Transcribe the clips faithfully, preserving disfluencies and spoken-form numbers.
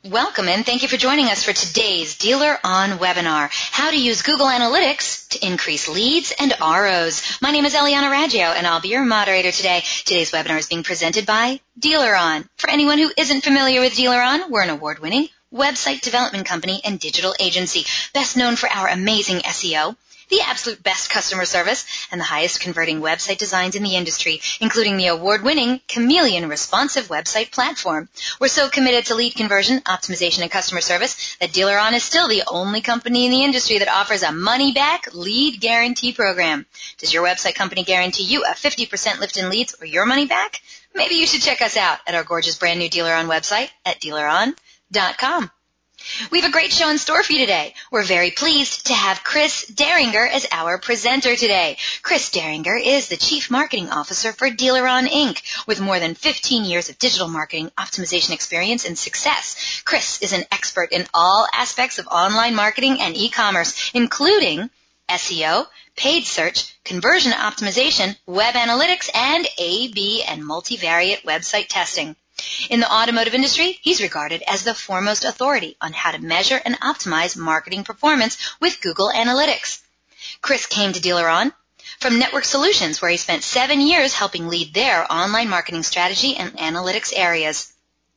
Welcome and thank you for joining us for today's Dealer On webinar, How to Use Google Analytics to Increase Leads and R Os. My name is Eliana Raggio and I'll be your moderator today. Today's webinar is being presented by Dealer On. For anyone who isn't familiar with Dealer On, we're an award-winning website development company and digital agency, best known for our amazing S E O, the absolute best customer service, and the highest converting website designs in the industry, including the award-winning Chameleon responsive website platform. We're so committed to lead conversion, optimization, and customer service that Dealer On is still the only company in the industry that offers a money-back lead guarantee program. Does your website company guarantee you a fifty percent lift in leads or your money back? Maybe you should check us out at our gorgeous brand new Dealer On website at dealer on dot com. We have a great show in store for you today. We're very pleased to have Chris Deringer as our presenter today. Chris Deringer is the Chief Marketing Officer for Dealer On Incorporated with more than fifteen years of digital marketing, optimization experience, and success. Chris is an expert in all aspects of online marketing and e-commerce, including S E O, paid search, conversion optimization, web analytics, and A B and multivariate website testing. In the automotive industry, he's regarded as the foremost authority on how to measure and optimize marketing performance with Google Analytics. Chris came to Dealer On from Network Solutions, where he spent seven years helping lead their online marketing strategy and analytics areas.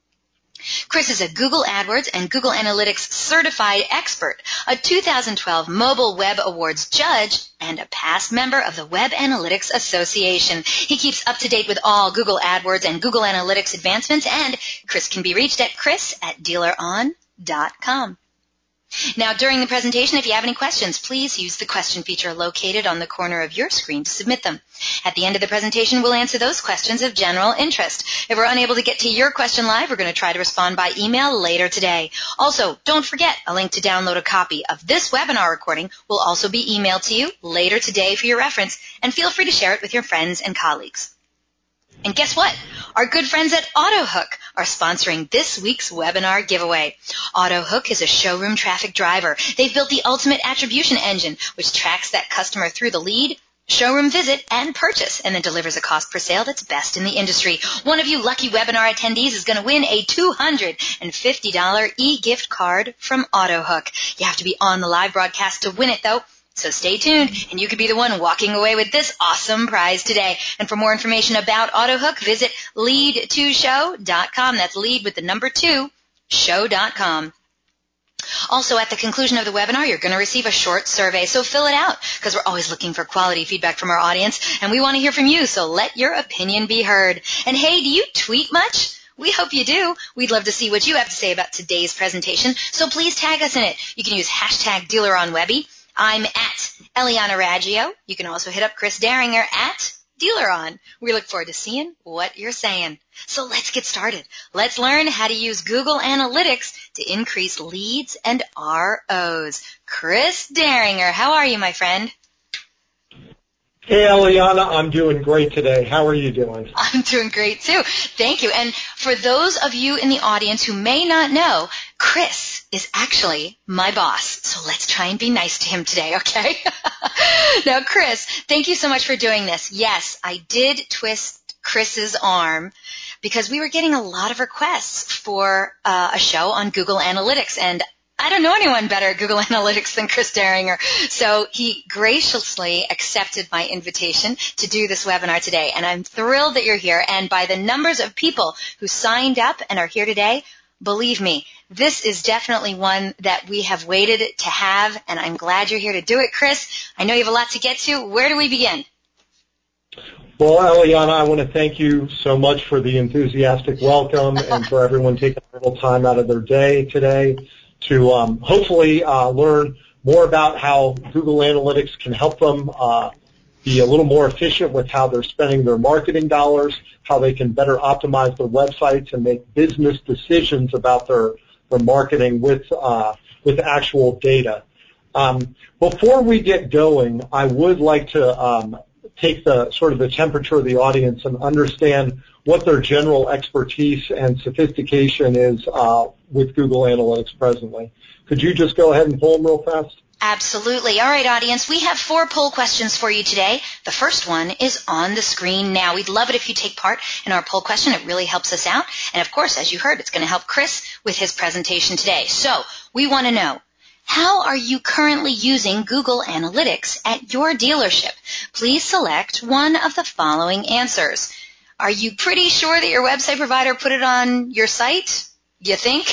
Chris is a Google AdWords and Google Analytics certified expert, a two thousand twelve Mobile Web Awards judge, and a past member of the Web Analytics Association. He keeps up to date with all Google AdWords and Google Analytics advancements, and Chris can be reached at chris at dealer on dot com. Now, during the presentation, if you have any questions, please use the question feature located on the corner of your screen to submit them. At the end of the presentation, we'll answer those questions of general interest. If we're unable to get to your question live, we're going to try to respond by email later today. Also, don't forget, a link to download a copy of this webinar recording will also be emailed to you later today for your reference, and feel free to share it with your friends and colleagues. And guess what? Our good friends at AutoHook are sponsoring this week's webinar giveaway. AutoHook is a showroom traffic driver. They've built the ultimate attribution engine, which tracks that customer through the lead, showroom visit, and purchase, and then delivers a cost per sale that's best in the industry. One of you lucky webinar attendees is going to win a two hundred fifty dollars e-gift card from AutoHook. You have to be on the live broadcast to win it, though. So stay tuned, and you could be the one walking away with this awesome prize today. And for more information about AutoHook, visit lead two show dot com. That's lead with the number two, show dot com. Also, at the conclusion of the webinar, you're going to receive a short survey, so fill it out, because we're always looking for quality feedback from our audience, and we want to hear from you, so let your opinion be heard. And hey, do you tweet much? We hope you do. We'd love to see what you have to say about today's presentation, so please tag us in it. You can use hashtag DealerOnWebby. I'm at Eliana Raggio. You can also hit up Chris Deringer at Dealer On. We look forward to seeing what you're saying. So let's get started. Let's learn how to use Google Analytics to increase leads and R Os. Chris Deringer, how are you, my friend? Hey, Eliana, I'm doing great today. How are you doing? I'm doing great, too. Thank you. And for those of you in the audience who may not know, Chris is actually my boss. So let's try and be nice to him today, okay? Now, Chris, thank you so much for doing this. Yes, I did twist Chris's arm because we were getting a lot of requests for uh, a show on Google Analytics, and I don't know anyone better at Google Analytics than Chris Deringer. So he graciously accepted my invitation to do this webinar today. And I'm thrilled that you're here. And by the numbers of people who signed up and are here today, believe me, this is definitely one that we have waited to have. And I'm glad you're here to do it, Chris. I know you have a lot to get to. Where do we begin? Well, Eliana, I want to thank you so much for the enthusiastic welcome and for everyone taking a little time out of their day today to um, hopefully uh, learn more about how Google Analytics can help them uh, be a little more efficient with how they're spending their marketing dollars, how they can better optimize their websites and make business decisions about their, their marketing with, uh, with actual data. Um, before we get going, I would like to um, take the sort of the temperature of the audience and understand what their general expertise and sophistication is uh, with Google Analytics presently. Could you just go ahead and pull them real fast? Absolutely. All right, audience, we have four poll questions for you today. The first one is on the screen now. We'd love it if you take part in our poll question. It really helps us out. And of course, as you heard, it's going to help Chris with his presentation today. So we want to know, how are you currently using Google Analytics at your dealership? Please select one of the following answers. Are you pretty sure that your website provider put it on your site? You think?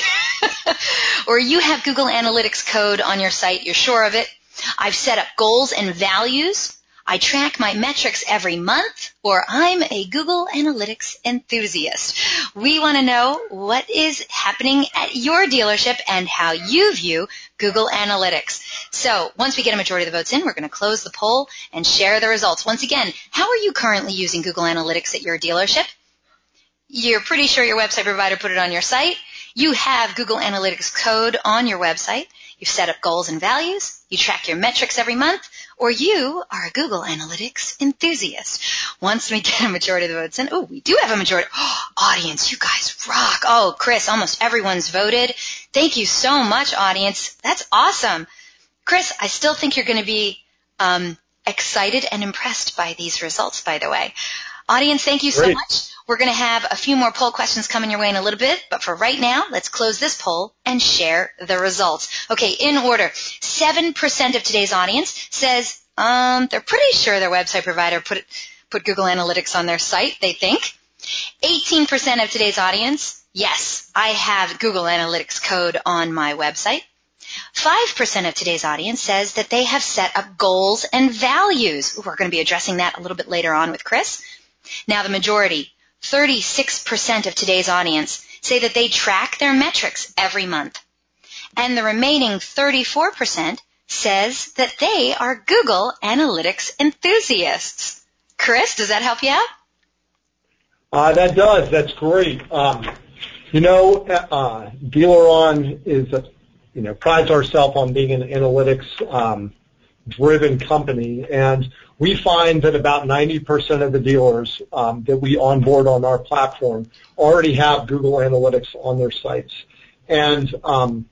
Or you have Google Analytics code on your site, you're sure of it. I've set up goals and values. I track my metrics every month. Or I'm a Google Analytics enthusiast. We want to know what is happening at your dealership and how you view Google Analytics. So once we get a majority of the votes in, we're going to close the poll and share the results. Once again, how are you currently using Google Analytics at your dealership? You're pretty sure your website provider put it on your site. You have Google Analytics code on your website. You've set up goals and values. You track your metrics every month. Or you are a Google Analytics enthusiast. Once we get a majority of the votes in, oh, we do have a majority. Oh, audience, you guys rock. Oh, Chris, almost everyone's voted. Thank you so much, audience. That's awesome. Chris, I still think you're going to be um, excited and impressed by these results, by the way. Audience, thank you so Great. much. We're going to have a few more poll questions coming your way in a little bit, but for right now, let's close this poll and share the results. Okay, in order, seven percent of today's audience says um, they're pretty sure their website provider put put Google Analytics on their site, they think. eighteen percent of today's audience, yes, I have Google Analytics code on my website. five percent of today's audience says that they have set up goals and values. Ooh, we're going to be addressing that a little bit later on with Chris. Now the majority, thirty-six percent of today's audience say that they track their metrics every month. And the remaining thirty-four percent says that they are Google Analytics enthusiasts. Chris, does that help you out? Uh, that does. That's great. Um, you know, uh, DealerOn is, a, you know, prides ourselves on being an analytics um, driven company, and we find that about ninety percent of the dealers um, that we onboard on our platform already have Google Analytics on their sites. And um,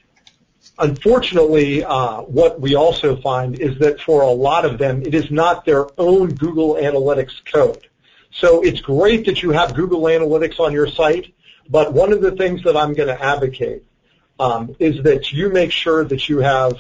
unfortunately, uh, what we also find is that for a lot of them, it is not their own Google Analytics code. So it's great that you have Google Analytics on your site, but one of the things that I'm going to advocate um, is that you make sure that you have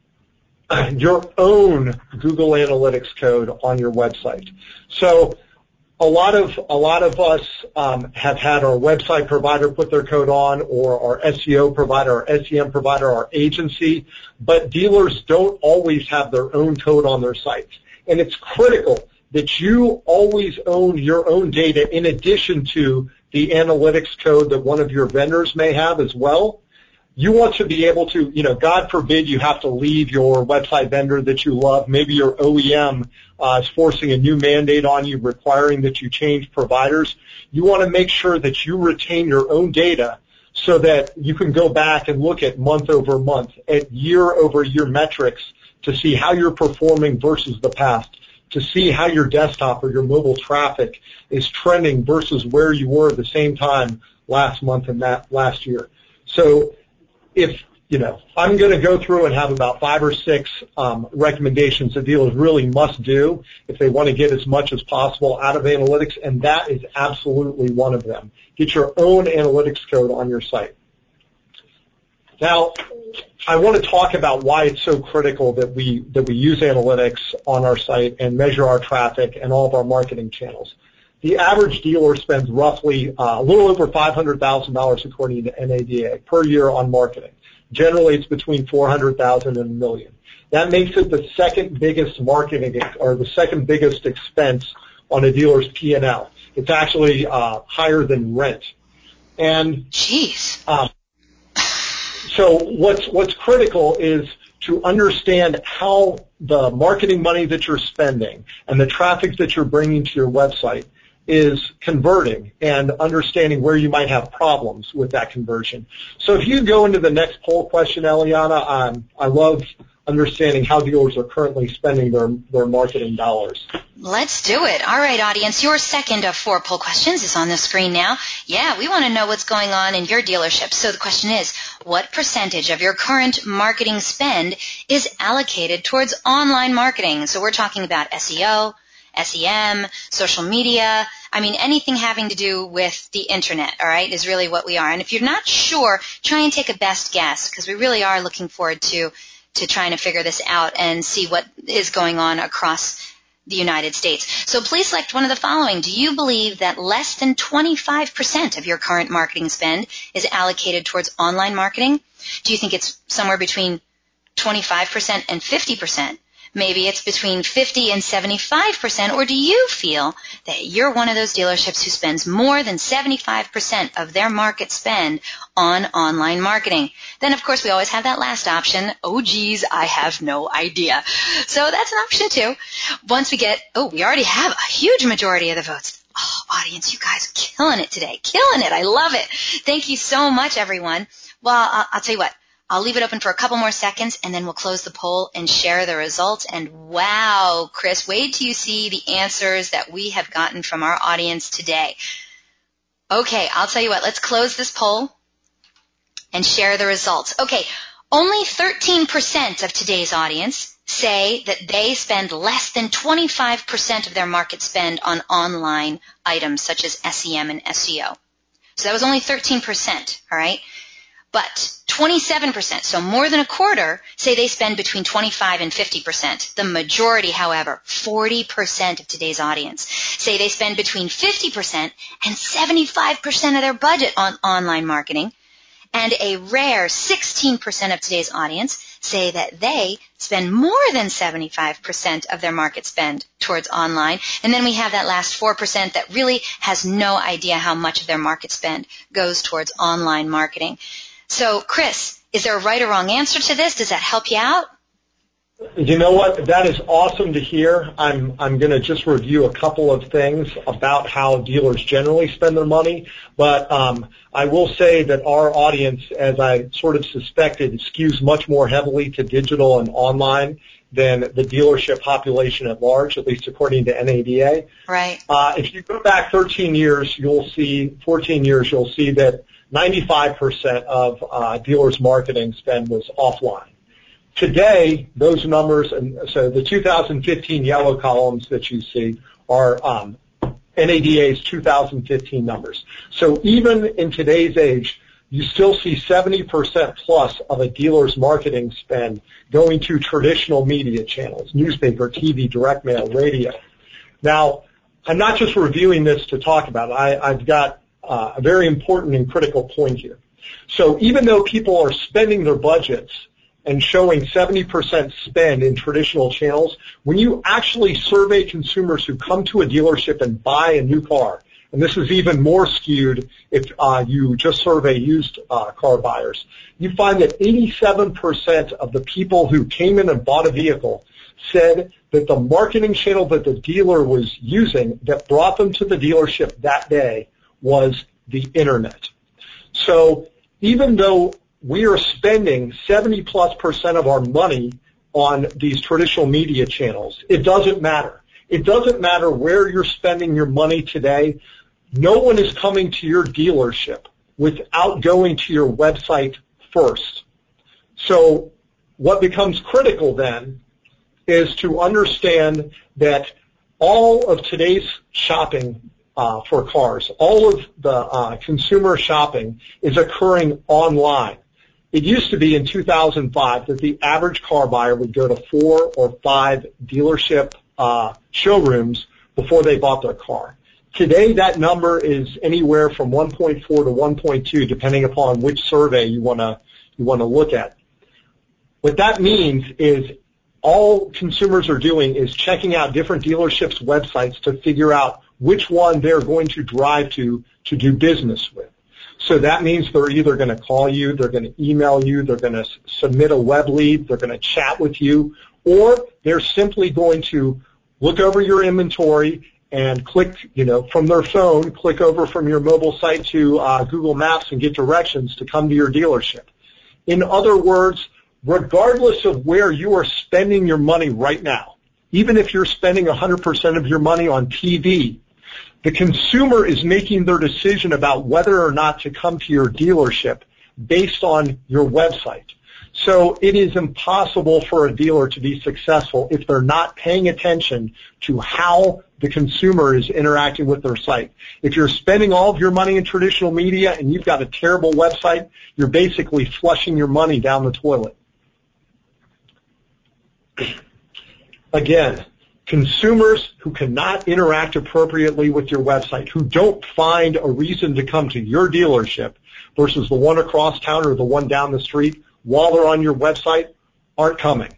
your own Google Analytics code on your website. So a lot of a lot of us um, have had our website provider put their code on, or our S E O provider, our S E M provider, our agency, but dealers don't always have their own code on their sites. And it's critical that you always own your own data in addition to the analytics code that one of your vendors may have as well. You want to be able to, you know, God forbid you have to leave your website vendor that you love. Maybe your O E M uh, is forcing a new mandate on you requiring that you change providers. You want to make sure that you retain your own data so that you can go back and look at month over month, at year over year metrics to see how you're performing versus the past, to see how your desktop or your mobile traffic is trending versus where you were at the same time last month and that last year. So if, you know, I'm going to go through and have about five or six um, recommendations that dealers really must do if they want to get as much as possible out of analytics, and that is absolutely one of them. Get your own analytics code on your site. Now, I want to talk about why it's so critical that we that we use analytics on our site and measure our traffic and all of our marketing channels. The average dealer spends roughly uh, a little over five hundred thousand dollars, according to N A D A, per year on marketing. Generally, it's between four hundred thousand dollars and a million. That makes it the second biggest marketing, or the second biggest expense on a dealer's P and L. It's actually uh, higher than rent. And Jeez. Um, so what's what's critical is to understand how the marketing money that you're spending and the traffic that you're bringing to your website is converting and understanding where you might have problems with that conversion. So if you go into the next poll question, Eliana, um, I love understanding how dealers are currently spending their, their marketing dollars. Let's do it. All right, audience, your second of four poll questions is on the screen now. Yeah, we want to know what's going on in your dealership. So the question is, what percentage of your current marketing spend is allocated towards online marketing? So we're talking about S E O, S E M, social media. I mean, anything having to do with the internet, all right, is really what we are. And if you're not sure, try and take a best guess, because we really are looking forward to to trying to figure this out and see what is going on across the United States. So please select one of the following. Do you believe that less than twenty-five percent of your current marketing spend is allocated towards online marketing? Do you think it's somewhere between twenty-five percent and fifty percent? Maybe it's between fifty and seventy-five percent, or do you feel that you're one of those dealerships who spends more than seventy-five percent of their market spend on online marketing? Then, of course, we always have that last option. Oh, geez, I have no idea. So that's an option, too. Once we get, oh, we already have a huge majority of the votes. Oh, audience, you guys are killing it today. Killing it. I love it. Thank you so much, everyone. Well, I'll, I'll tell you what. I'll leave it open for a couple more seconds, and then we'll close the poll and share the results. And wow, Chris, wait till you see the answers that we have gotten from our audience today. Okay, I'll tell you what, let's close this poll and share the results. Okay, only thirteen percent of today's audience say that they spend less than twenty-five percent of their market spend on online items such as S E M and S E O. So that was only thirteen percent, all right? But twenty-seven percent, so more than a quarter, say they spend between twenty-five and fifty percent. The majority, however, forty percent of today's audience, say they spend between fifty percent and seventy-five percent of their budget on online marketing. And a rare sixteen percent of today's audience say that they spend more than seventy-five percent of their market spend towards online. And then we have that last four percent that really has no idea how much of their market spend goes towards online marketing. So, Chris, is there a right or wrong answer to this? Does that help you out? You know what? That is awesome to hear. I'm I'm going to just review a couple of things about how dealers generally spend their money. But um, I will say that our audience, as I sort of suspected, skews much more heavily to digital and online than the dealership population at large, at least according to N A D A. Right. Uh, if you go back thirteen years, you'll see, fourteen years, you'll see that ninety-five percent of uh, dealers' marketing spend was offline. Today, those numbers, and so the two thousand fifteen yellow columns that you see are um, N A D A's two thousand fifteen numbers. So even in today's age, you still see seventy percent plus of a dealer's marketing spend going to traditional media channels, newspaper, T V, direct mail, radio. Now, I'm not just reviewing this to talk about it. I, I've got uh, a very important and critical point here. So even though people are spending their budgets and showing seventy percent spend in traditional channels, when you actually survey consumers who come to a dealership and buy a new car, and this is even more skewed if uh, you just survey used uh, car buyers, you find that eighty-seven percent of the people who came in and bought a vehicle said that the marketing channel that the dealer was using that brought them to the dealership that day was the internet. So even though we are spending seventy plus percent of our money on these traditional media channels, it doesn't matter. It doesn't matter where you're spending your money today. No one is coming to your dealership without going to your website first. So what becomes critical then is to understand that all of today's shopping uh, for cars, all of the uh, consumer shopping is occurring online. It used to be in two thousand five that the average car buyer would go to four or five dealership uh, showrooms before they bought their car. Today, that number is anywhere from one point four to one point two, depending upon which survey you want to you want to look at. What that means is all consumers are doing is checking out different dealerships' websites to figure out which one they're going to drive to to do business with. So that means they're either going to call you, they're going to email you, they're going to submit a web lead, they're going to chat with you, or they're simply going to look over your inventory and click, you know, from their phone, click over from your mobile site to uh, Google Maps and get directions to come to your dealership. In other words, regardless of where you are spending your money right now, even if you're spending one hundred percent of your money on T V, the consumer is making their decision about whether or not to come to your dealership based on your website. So it is impossible for a dealer to be successful if they're not paying attention to how the consumer is interacting with their site. If you're spending all of your money in traditional media and you've got a terrible website, you're basically flushing your money down the toilet. Again, consumers who cannot interact appropriately with your website, who don't find a reason to come to your dealership versus the one across town or the one down the street while they're on your website, aren't coming.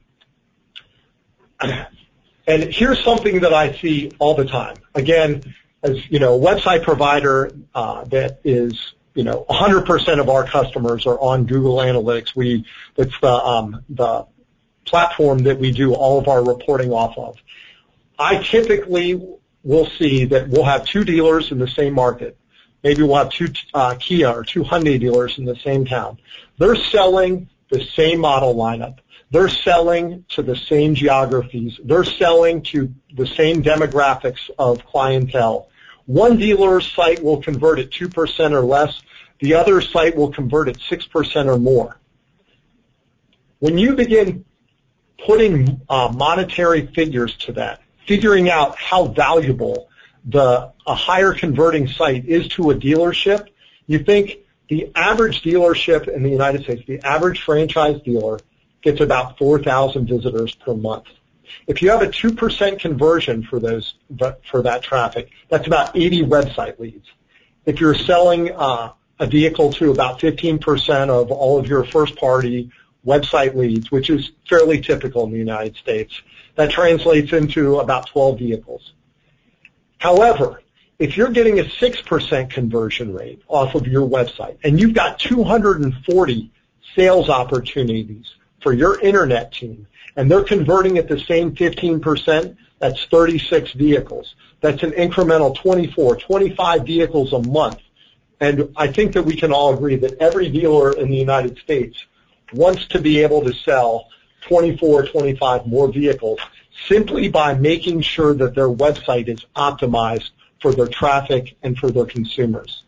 And here's something that I see all the time. Again, as you know, a website provider uh, that is, you know, one hundred percent of our customers are on Google Analytics. We, it's the um, the platform that we do all of our reporting off of. I typically will see that we'll have two dealers in the same market. Maybe we'll have two uh, Kia or two Hyundai dealers in the same town. They're selling the same model lineup. They're selling to the same geographies. They're selling to the same demographics of clientele. One dealer's site will convert at two percent or less. The other site will convert at six percent or more. When you begin putting uh, monetary figures to that, figuring out how valuable the a higher converting site is to a dealership, you think the average dealership in the United States, the average franchise dealer, gets about four thousand visitors per month. If you have a two percent conversion for those for that traffic, that's about eighty website leads. If you're selling uh, a vehicle to about fifteen percent of all of your first-party website leads, which is fairly typical in the United States, that translates into about twelve vehicles. However, if you're getting a six percent conversion rate off of your website and you've got two hundred forty sales opportunities for your internet team and they're converting at the same fifteen percent, that's thirty-six vehicles. That's an incremental twenty-four, twenty-five vehicles a month. And I think that we can all agree that every dealer in the United States wants to be able to sell twenty-four, twenty-five more vehicles simply by making sure that their website is optimized for their traffic and for their consumers.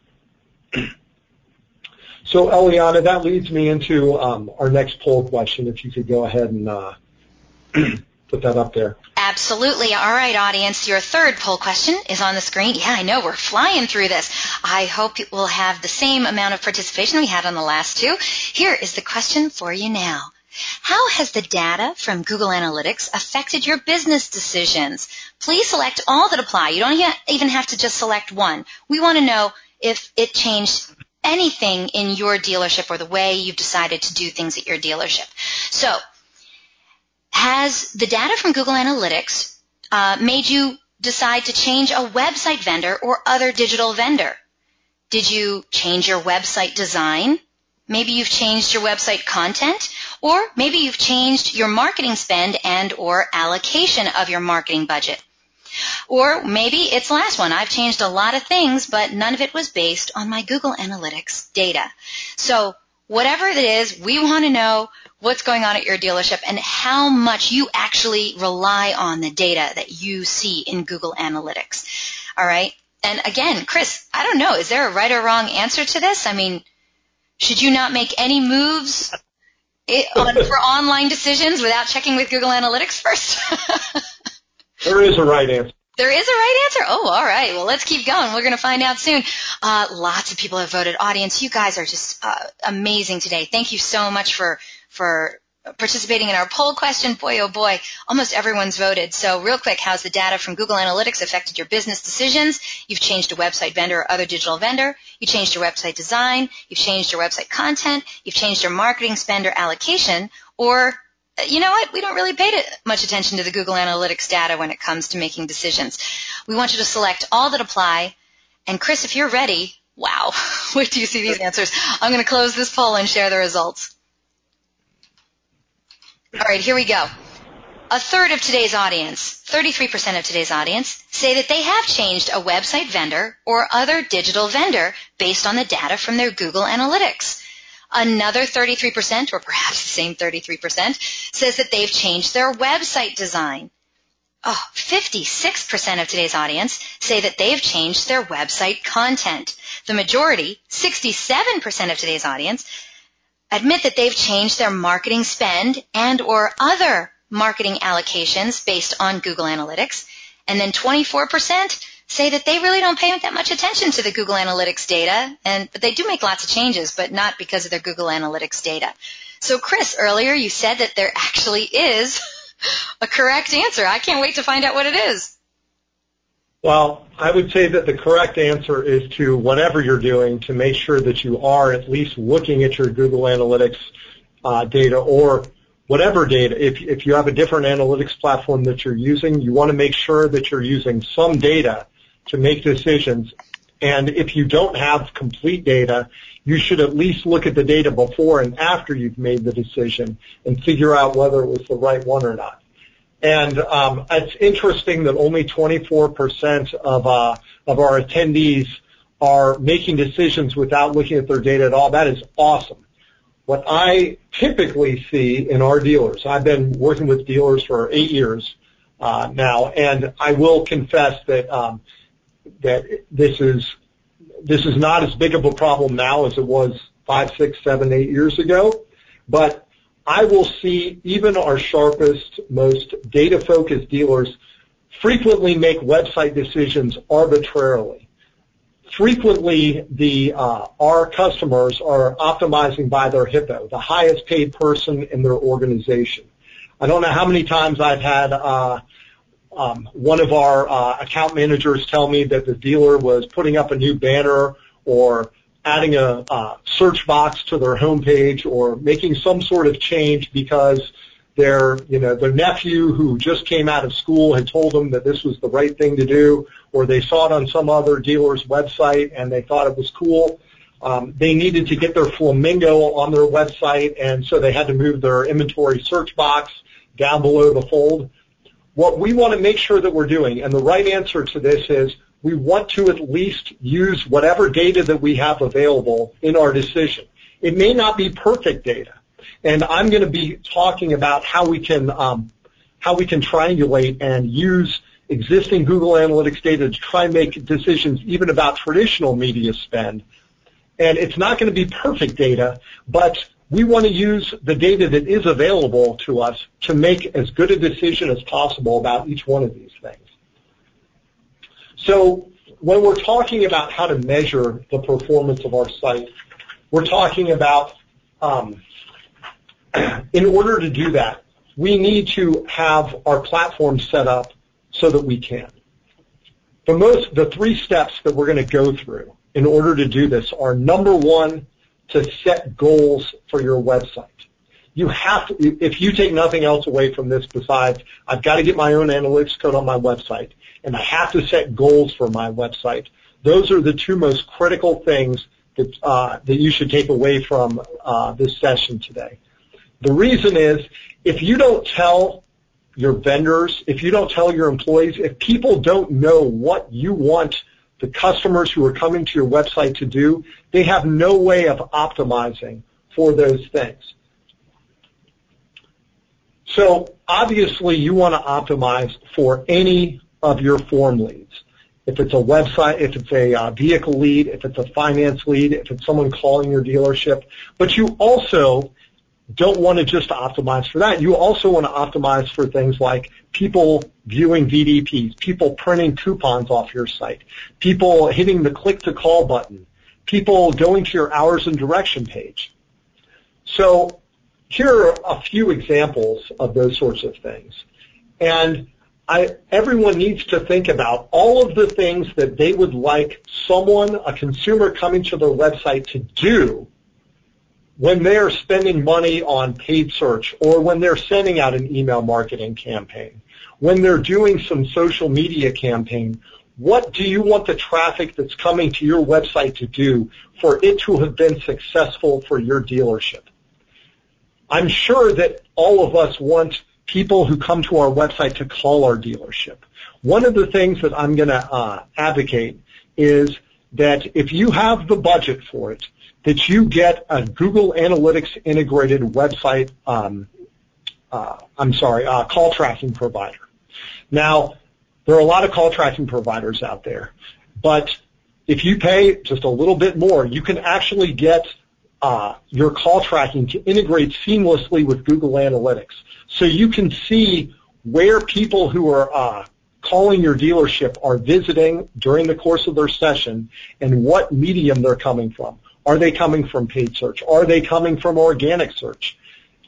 So, Eliana, that leads me into um, our next poll question, if you could go ahead and uh, put that up there. Absolutely. All right, audience, your third poll question is on the screen. Yeah, I know, we're flying through this. I hope we'll have the same amount of participation we had on the last two. Here is the question for you now. How has the data from Google Analytics affected your business decisions? Please select all that apply. You don't even have to just select one. We want to know if it changed anything in your dealership or the way you've decided to do things at your dealership. So, has the data from Google Analytics uh, made you decide to change a website vendor or other digital vendor? Did you change your website design? Maybe you've changed your website content, or maybe you've changed your marketing spend and or allocation of your marketing budget. Or maybe it's the last one. I've changed a lot of things, but none of it was based on my Google Analytics data. So whatever it is, we want to know what's going on at your dealership and how much you actually rely on the data that you see in Google Analytics. All right? And again, Chris, I don't know. Is there a right or wrong answer to this? I mean, should you not make any moves it, on, for online decisions without checking with Google Analytics first? There is a right answer. There is a right answer? Oh, all right. Well, let's keep going. We're going to find out soon. Uh, lots of people have voted. Audience, you guys are just uh, amazing today. Thank you so much for for participating in our poll question. Boy, oh boy, almost everyone's voted. So real quick, how's the data from Google Analytics affected your business decisions? You've changed a website vendor or other digital vendor. You changed your website design. You've changed your website content. You've changed your marketing spend or allocation. Or, you know what, we don't really pay much attention to the Google Analytics data when it comes to making decisions. We want you to select all that apply. And Chris, if you're ready, wow, wait till you see these answers. I'm going to close this poll and share the results. All right, here we go. A third of today's audience, thirty-three percent of today's audience, say that they have changed a website vendor or other digital vendor based on the data from their Google Analytics. Another thirty-three percent, or perhaps the same thirty-three percent, says that they've changed their website design. Oh, fifty-six percent of today's audience say that they've changed their website content. The majority, sixty-seven percent of today's audience, admit that they've changed their marketing spend and or other marketing allocations based on Google Analytics. And then twenty-four percent say that they really don't pay that much attention to the Google Analytics data, and but they do make lots of changes, but not because of their Google Analytics data. So, Chris, earlier you said that there actually is a correct answer. I can't wait to find out what it is. Well, I would say that the correct answer is to whatever you're doing to make sure that you are at least looking at your Google Analytics uh, data or whatever data. If, if you have a different analytics platform that you're using, you want to make sure that you're using some data to make decisions. And if you don't have complete data, you should at least look at the data before and after you've made the decision and figure out whether it was the right one or not. And um, it's interesting that only twenty-four percent of uh, of our attendees are making decisions without looking at their data at all. That is awesome. What I typically see in our dealers, I've been working with dealers for eight years uh, now, and I will confess that um, that this is this is not as big of a problem now as it was five, six, seven, eight years ago, but I will see even our sharpest, most data-focused dealers frequently make website decisions arbitrarily. Frequently, the uh, our customers are optimizing by their hippo, the highest paid person in their organization. I don't know how many times I've had uh, um, one of our uh, account managers tell me that the dealer was putting up a new banner or adding a uh, search box to their homepage or making some sort of change because their, you know, their nephew who just came out of school had told them that this was the right thing to do, or they saw it on some other dealer's website and they thought it was cool. Um, they needed to get their flamingo on their website, and so they had to move their inventory search box down below the fold. What we want to make sure that we're doing, and the right answer to this is, we want to at least use whatever data that we have available in our decision. It may not be perfect data, and I'm going to be talking about how we can um, how we can triangulate and use existing Google Analytics data to try and make decisions even about traditional media spend. And it's not going to be perfect data, but we want to use the data that is available to us to make as good a decision as possible about each one of these things. So when we're talking about how to measure the performance of our site, we're talking about, um, in order to do that, we need to have our platform set up so that we can. The most, the three steps that we're going to go through in order to do this are, number one, to set goals for your website. You have to, if you take nothing else away from this besides, I've got to get my own analytics code on my website, and I have to set goals for my website. Those are the two most critical things that, uh, that you should take away from uh, this session today. The reason is, if you don't tell your vendors, if you don't tell your employees, if people don't know what you want the customers who are coming to your website to do, they have no way of optimizing for those things. So obviously you want to optimize for any of your form leads. If it's a website, if it's a uh, vehicle lead, if it's a finance lead, if it's someone calling your dealership. But you also don't want to just optimize for that. You also want to optimize for things like people viewing V D Ps, people printing coupons off your site, people hitting the click-to-call button, people going to your hours and direction page. So here are a few examples of those sorts of things. And I, everyone needs to think about all of the things that they would like someone, a consumer coming to their website to do when they're spending money on paid search, or when they're sending out an email marketing campaign, when they're doing some social media campaign. What do you want the traffic that's coming to your website to do for it to have been successful for your dealership? I'm sure that all of us want people who come to our website to call our dealership. One of the things that I'm going to uh, advocate is that if you have the budget for it, that you get a Google Analytics integrated website, um, uh, I'm sorry, uh, call tracking provider. Now, there are a lot of call tracking providers out there, but if you pay just a little bit more, you can actually get uh, your call tracking to integrate seamlessly with Google Analytics. So you can see where people who are uh, calling your dealership are visiting during the course of their session and what medium they're coming from. Are they coming from paid search? Are they coming from organic search?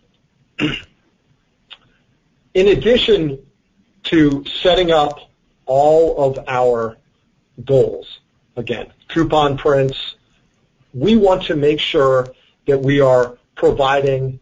In addition to setting up all of our goals, again, coupon prints, we want to make sure that we are providing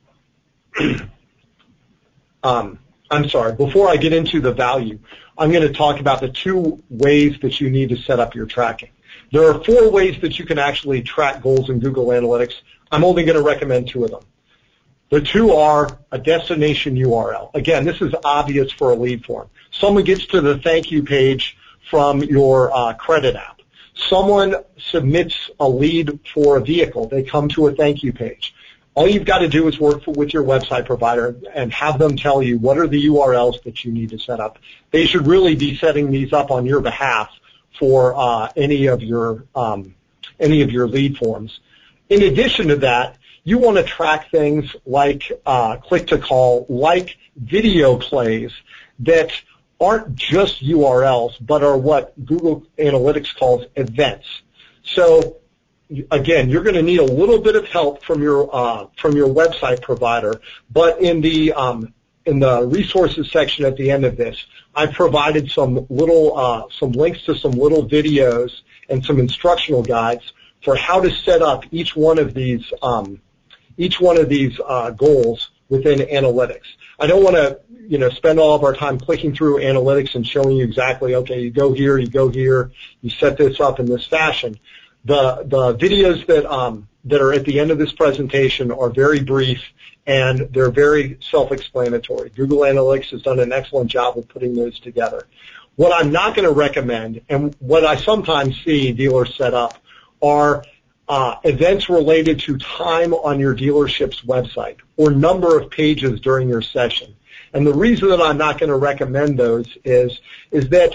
um, I'm sorry, before I get into the value, I'm going to talk about the two ways that you need to set up your tracking. There are four ways that you can actually track goals in Google Analytics. I'm only going to recommend two of them. The two are a destination U R L. Again, this is obvious for a lead form. Someone gets to the thank you page from your uh, credit app. Someone submits a lead for a vehicle. They come to a thank you page. All you've got to do is work for, with your website provider and have them tell you what are the U R Ls that you need to set up. They should really be setting these up on your behalf for uh, any of your um, any of your lead forms. In addition to that, you want to track things like uh, click to call, like video plays that aren't just U R Ls, but are what Google Analytics calls events. So again, you're going to need a little bit of help from your uh, from your website provider, but in the um, in the resources section at the end of this, I provided some little uh, some links to some little videos and some instructional guides for how to set up each one of these um, each one of these uh, goals within analytics. I don't want to you know spend all of our time clicking through analytics and showing you exactly, okay, you go here, you go here, you set this up in this fashion. The the videos that um, that are at the end of this presentation are very brief and they're very self-explanatory. Google Analytics has done an excellent job of putting those together. What I'm not going to recommend, and what I sometimes see dealers set up, are uh, events related to time on your dealership's website or number of pages during your session. And the reason that I'm not going to recommend those is is that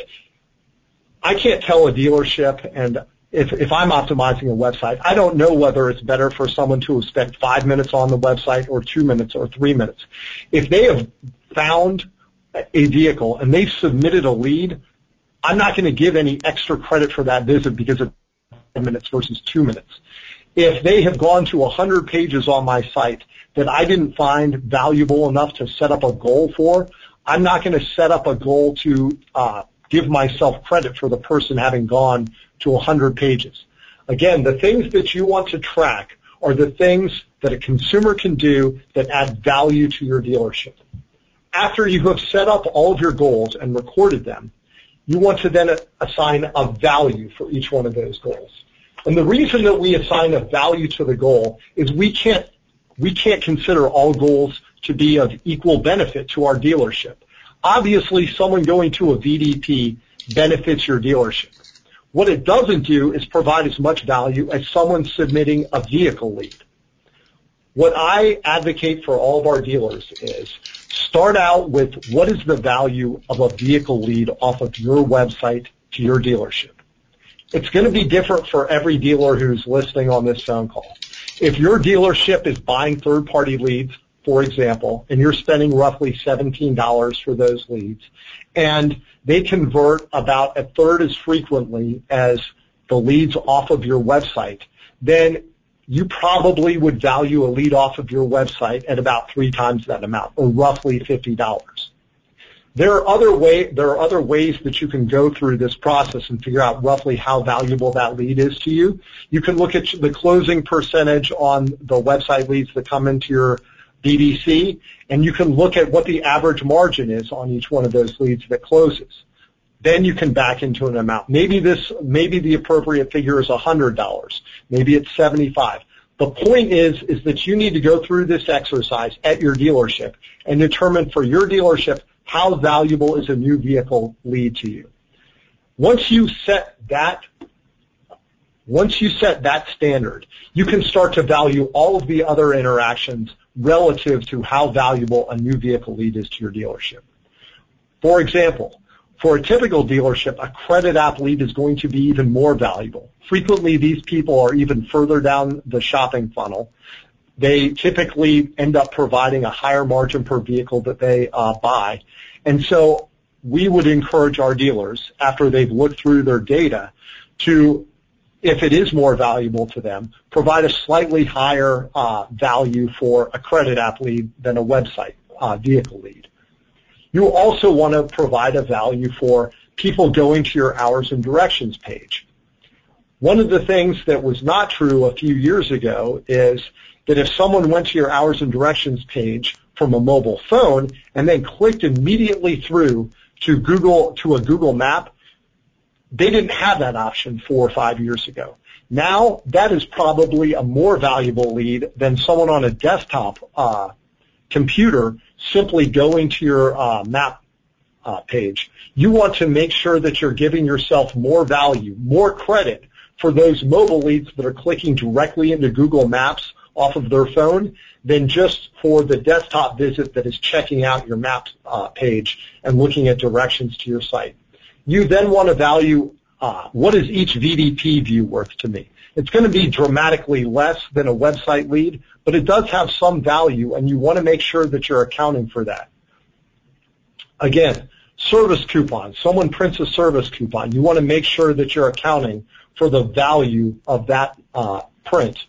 I can't tell a dealership, and If, if I'm optimizing a website, I don't know whether it's better for someone to have spent five minutes on the website or two minutes or three minutes. If they have found a vehicle and they've submitted a lead, I'm not going to give any extra credit for that visit because of five minutes versus two minutes. If they have gone to one hundred pages on my site that I didn't find valuable enough to set up a goal for, I'm not going to set up a goal to uh, give myself credit for the person having gone to one hundred pages. Again, the things that you want to track are the things that a consumer can do that add value to your dealership. After you have set up all of your goals and recorded them, you want to then assign a value for each one of those goals. And the reason that we assign a value to the goal is we can't, we can't consider all goals to be of equal benefit to our dealership. Obviously, someone going to a V D P benefits your dealership. What it doesn't do is provide as much value as someone submitting a vehicle lead. What I advocate for all of our dealers is start out with what is the value of a vehicle lead off of your website to your dealership. It's going to be different for every dealer who's listening on this phone call. If your dealership is buying third-party leads, for example, and you're spending roughly seventeen dollars for those leads, and they convert about a third as frequently as the leads off of your website, then you probably would value a lead off of your website at about three times that amount, or roughly fifty dollars. There are other way, there are other ways that you can go through this process and figure out roughly how valuable that lead is to you. You can look at the closing percentage on the website leads that come into your B D C, and you can look at what the average margin is on each one of those leads that closes. Then you can back into an amount. Maybe this, maybe the appropriate figure is one hundred dollars. Maybe it's seventy-five dollars. The point is, is that you need to go through this exercise at your dealership and determine for your dealership how valuable is a new vehicle lead to you. Once you set that, once you set that standard, you can start to value all of the other interactions relative to how valuable a new vehicle lead is to your dealership. For example, for a typical dealership, a credit app lead is going to be even more valuable. Frequently, these people are even further down the shopping funnel. They typically end up providing a higher margin per vehicle that they uh, buy. And so we would encourage our dealers, after they've looked through their data, to, if it is more valuable to them, provide a slightly higher uh, value for a credit app lead than a website uh, vehicle lead. You also want to provide a value for people going to your hours and directions page. One of the things that was not true a few years ago is that if someone went to your hours and directions page from a mobile phone and then clicked immediately through to Google, to a Google map, they didn't have that option four or five years ago. Now, that is probably a more valuable lead than someone on a desktop uh, computer simply going to your uh, map uh, page. You want to make sure that you're giving yourself more value, more credit for those mobile leads that are clicking directly into Google Maps off of their phone than just for the desktop visit that is checking out your map uh, page and looking at directions to your site. You then want to value uh, what is each V D P view worth to me. It's going to be dramatically less than a website lead, but it does have some value, and you want to make sure that you're accounting for that. Again, service coupon. Someone prints a service coupon. You want to make sure that you're accounting for the value of that uh, print.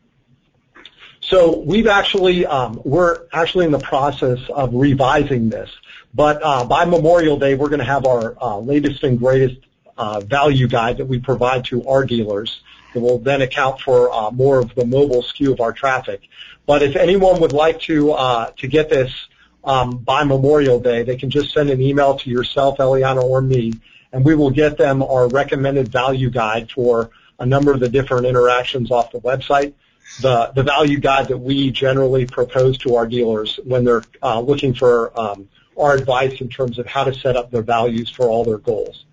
So we've actually, um, we're actually in the process of revising this, but uh, by Memorial Day, we're going to have our uh, latest and greatest uh, value guide that we provide to our dealers that will then account for uh, more of the mobile skew of our traffic. But if anyone would like to uh, to get this um, by Memorial Day, they can just send an email to yourself, Eliana, or me, and we will get them our recommended value guide for a number of the different interactions off the website. The, the value guide that we generally propose to our dealers when they're uh, looking for um, our advice in terms of how to set up their values for all their goals.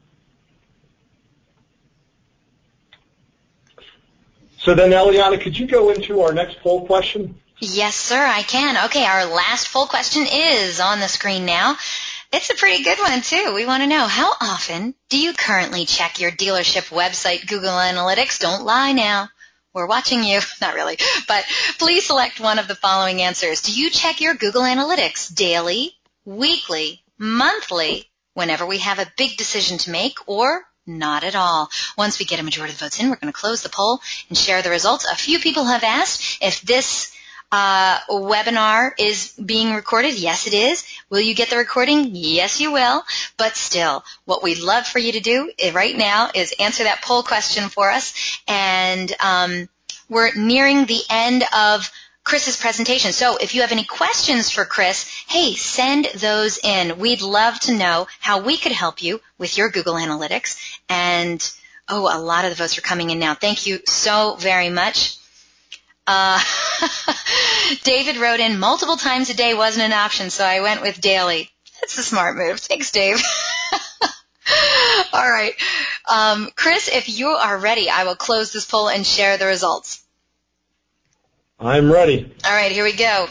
So then, Eliana, could you go into our next poll question? Yes, sir, I can. Okay, our last poll question is on the screen now. It's a pretty good one, too. We want to know, how often do you currently check your dealership website Google Analytics? Don't lie now. We're watching you. Not really. But please select one of the following answers. Do you check your Google Analytics daily, weekly, monthly, whenever we have a big decision to make, or not at all? Once we get a majority of the votes in, we're going to close the poll and share the results. A few people have asked if this uh, webinar is being recorded. Yes, it is. Will you get the recording? Yes, you will. But still, what we'd love for you to do right now is answer that poll question for us. And um, we're nearing the end of Chris's presentation. So if you have any questions for Chris, hey, send those in. We'd love to know how we could help you with your Google Analytics. And, oh, a lot of the votes are coming in now. Thank you so very much. Uh, David wrote in, multiple times a day wasn't an option, so I went with daily. That's a smart move. Thanks, Dave. All right. Um, Chris, if you are ready, I will close this poll and share the results. I'm ready. All right, here we go.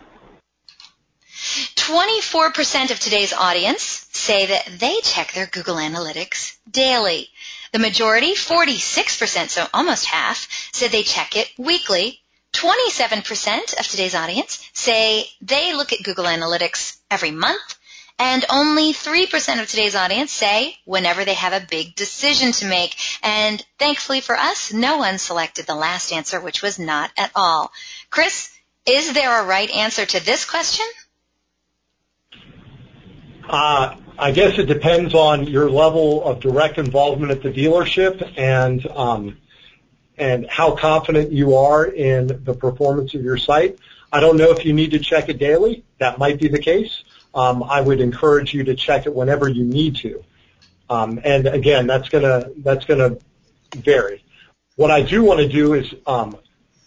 twenty-four percent of today's audience say that they check their Google Analytics daily. The majority, forty-six percent, so almost half, said they check it weekly. twenty-seven percent of today's audience say they look at Google Analytics every month. And only three percent of today's audience say whenever they have a big decision to make. And thankfully for us, no one selected the last answer, which was not at all. Chris, is there a right answer to this question? Uh, I guess it depends on your level of direct involvement at the dealership and um, and how confident you are in the performance of your site. I don't know if you need to check it daily. That might be the case. Um, I would encourage you to check it whenever you need to. Um, and again, that's gonna that's gonna vary. What I do want to do is um,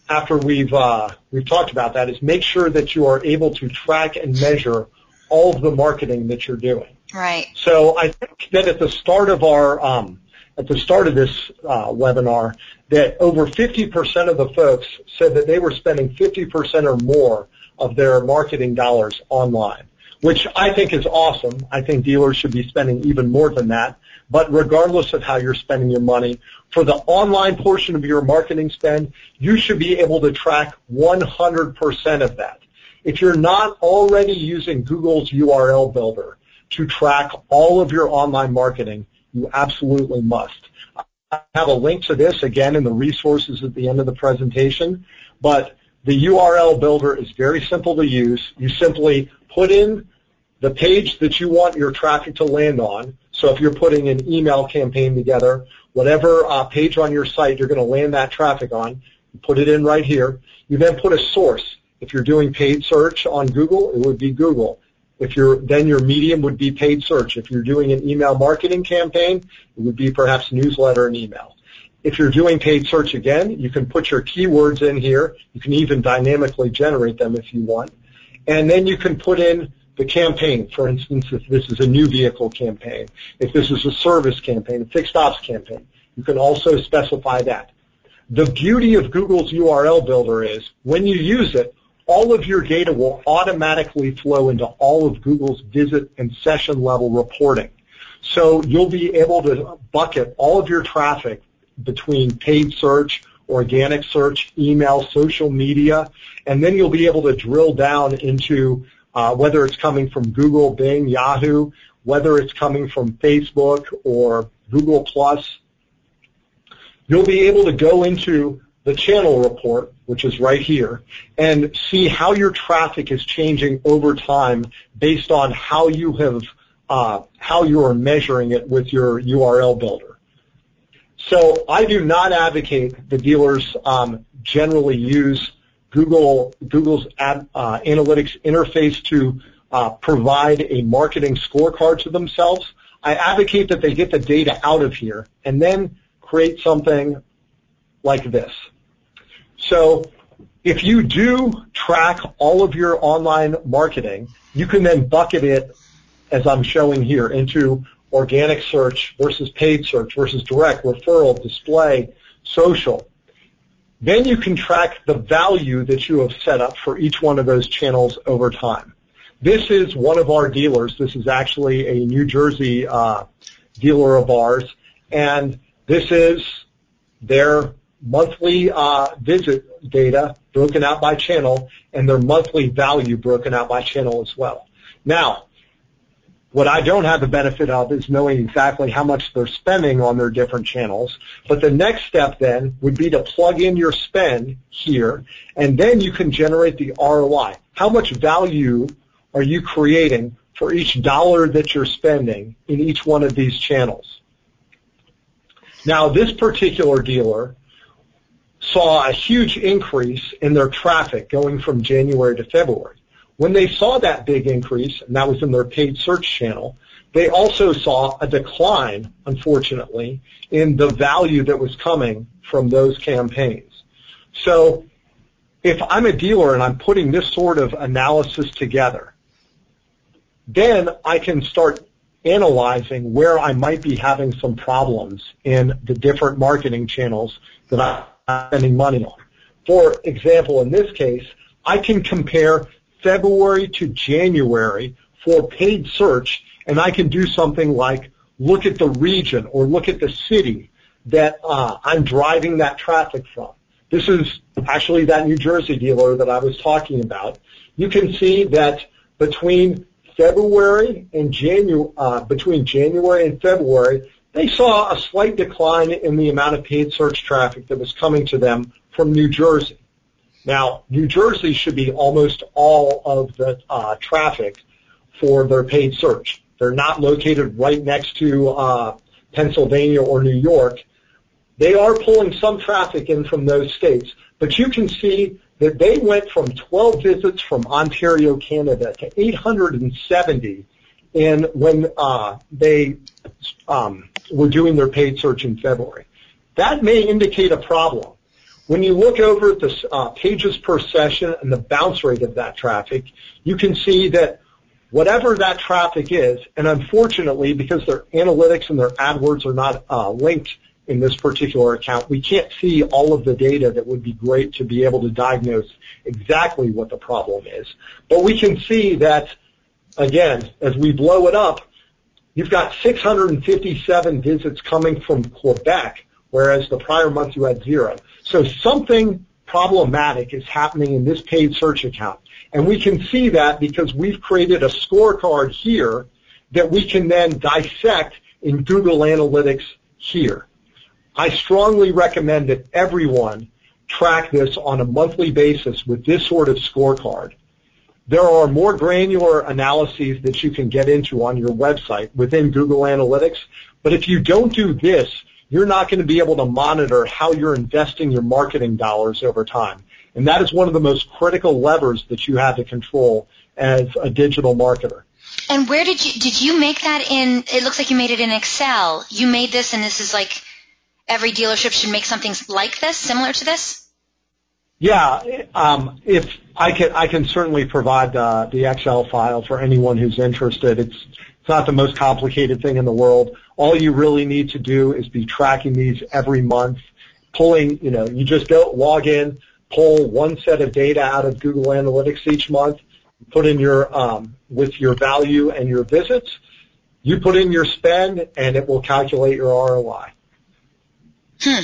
after we've uh, we've talked about that is make sure that you are able to track and measure all of the marketing that you're doing. Right. So I think that at the start of our um, at the start of this uh, webinar, that over fifty percent of the folks said that they were spending fifty percent or more of their marketing dollars online, which I think is awesome. I think dealers should be spending even more than that. But regardless of how you're spending your money, for the online portion of your marketing spend, you should be able to track one hundred percent of that. If you're not already using Google's U R L Builder to track all of your online marketing, you absolutely must. I have a link to this, again, in the resources at the end of the presentation, but the U R L Builder is very simple to use. You simply put in the page that you want your traffic to land on. So if you're putting an email campaign together, whatever uh, page on your site you're going to land that traffic on, you put it in right here. You then put a source. If you're doing paid search on Google, it would be Google. If you're, then your medium would be paid search. If you're doing an email marketing campaign, it would be perhaps newsletter and email. If you're doing paid search again, you can put your keywords in here. You can even dynamically generate them if you want. And then you can put in the campaign. For instance, if this is a new vehicle campaign, if this is a service campaign, a fixed ops campaign, you can also specify that. The beauty of Google's U R L Builder is when you use it, all of your data will automatically flow into all of Google's visit and session level reporting. So you'll be able to bucket all of your traffic between paid search, organic search, email, social media, and then you'll be able to drill down into uh, whether it's coming from Google, Bing, Yahoo, whether it's coming from Facebook or Google Plus. You'll be able to go into the channel report, which is right here, and see how your traffic is changing over time based on how you have uh, how you are measuring it with your U R L Builder. So I do not advocate the dealers um, generally use Google Google's ad, uh, analytics interface to uh, provide a marketing scorecard to themselves. I advocate that they get the data out of here and then create something like this. So if you do track all of your online marketing, you can then bucket it, as I'm showing here, into organic search versus paid search versus direct, referral, display, social. Then you can track the value that you have set up for each one of those channels over time. This is one of our dealers. This is actually a New Jersey uh, dealer of ours, and this is their monthly uh, visit data broken out by channel and their monthly value broken out by channel as well. Now, what I don't have the benefit of is knowing exactly how much they're spending on their different channels, but the next step then would be to plug in your spend here, and then you can generate the R O I. How much value are you creating for each dollar that you're spending in each one of these channels? Now, this particular dealer saw a huge increase in their traffic going from January to February. When they saw that big increase, and that was in their paid search channel, they also saw a decline, unfortunately, in the value that was coming from those campaigns. So if I'm a dealer and I'm putting this sort of analysis together, then I can start analyzing where I might be having some problems in the different marketing channels that I'm spending money on. For example, in this case, I can compare February to January for paid search, and I can do something like look at the region or look at the city that uh, I'm driving that traffic from. This is actually that New Jersey dealer that I was talking about. You can see that between February and January, uh, between January and February, they saw a slight decline in the amount of paid search traffic that was coming to them from New Jersey. Now, New Jersey should be almost all of the uh, traffic for their paid search. They're not located right next to uh, Pennsylvania or New York. They are pulling some traffic in from those states, but you can see that they went from twelve visits from Ontario, Canada to eight hundred seventy in when uh, they um, were doing their paid search in February. That may indicate a problem. when you look over at the uh, pages per session and the bounce rate of that traffic, you can see that whatever that traffic is, and unfortunately, because their analytics and their AdWords are not uh, linked in this particular account, we can't see all of the data that would be great to be able to diagnose exactly what the problem is. But we can see that, again, as we blow it up, you've got six hundred fifty-seven visits coming from Quebec, whereas the prior month you had zero. So something problematic is happening in this paid search account. And we can see that because we've created a scorecard here that we can then dissect in Google Analytics here. I strongly recommend that everyone track this on a monthly basis with this sort of scorecard. There are more granular analyses that you can get into on your website within Google Analytics, but if you don't do this, you're not going to be able to monitor how you're investing your marketing dollars over time. And that is one of the most critical levers that you have to control as a digital marketer. And where did you, did you make that in, it looks like you made it in Excel. You made this and this is like, every dealership should make something like this, similar to this? Yeah, um, if I can, I can certainly provide uh, the Excel file for anyone who's interested. It's, it's not the most complicated thing in the world. All you really need to do is be tracking these every month, pulling, you know, you just go log in, pull one set of data out of Google Analytics each month, put in your, um, with your value and your visits, you put in your spend, and it will calculate your R O I. Hmm.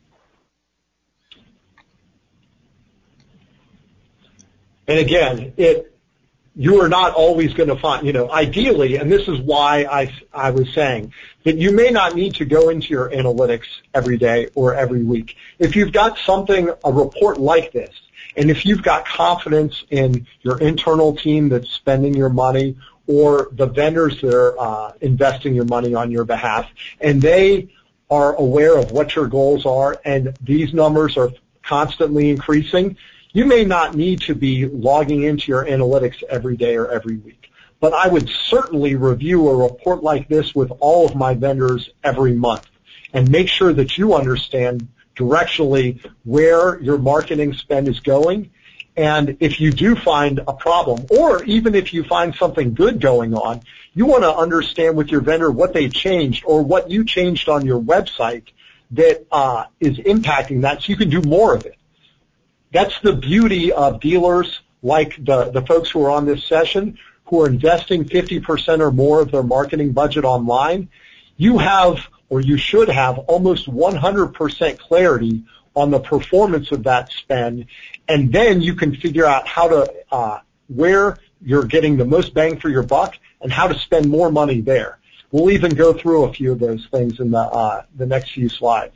And again, it, you are not always going to find, you know, ideally, and this is why I, I was saying that you may not need to go into your analytics every day or every week. If you've got something, a report like this, and if you've got confidence in your internal team that's spending your money or the vendors that are uh, investing your money on your behalf, and they are aware of what your goals are, and these numbers are constantly increasing, you may not need to be logging into your analytics every day or every week. But I would certainly review a report like this with all of my vendors every month and make sure that you understand directionally where your marketing spend is going. And if you do find a problem, or even if you find something good going on, you want to understand with your vendor what they changed or what you changed on your website that uh, is impacting that so you can do more of it. That's the beauty of dealers like the, the folks who are on this session who are investing fifty percent or more of their marketing budget online. You have, or you should have, almost one hundred percent clarity on the performance of that spend, and then you can figure out how to, uh, where you're getting the most bang for your buck and how to spend more money there. We'll even go through a few of those things in the, uh, the next few slides.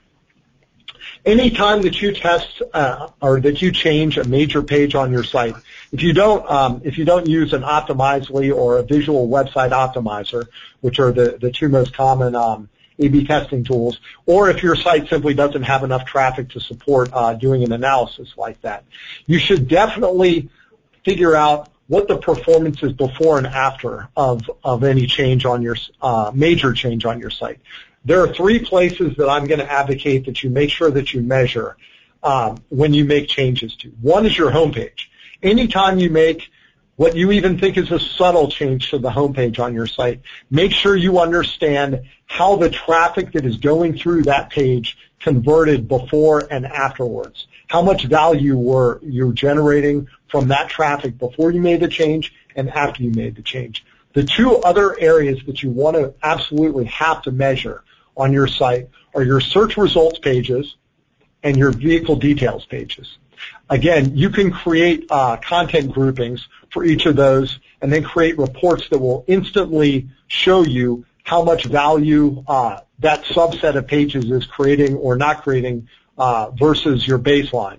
Anytime that you test uh, or that you change a major page on your site, if you don't um, if you don't use an Optimizely or a Visual Website Optimizer, which are the, the two most common um, A B testing tools, or if your site simply doesn't have enough traffic to support uh, doing an analysis like that, you should definitely figure out what the performance is before and after of of any change on your uh, major change on your site. There are three places that I'm going to advocate that you make sure that you measure um, when you make changes to. One is your homepage. Anytime you make what you even think is a subtle change to the homepage on your site, make sure you understand how the traffic that is going through that page converted before and afterwards. How much value were you generating from that traffic before you made the change and after you made the change. The two other areas that you want to absolutely have to measure on your site are your search results pages and your vehicle details pages. Again, you can create uh, content groupings for each of those and then create reports that will instantly show you how much value uh, that subset of pages is creating or not creating uh, versus your baseline.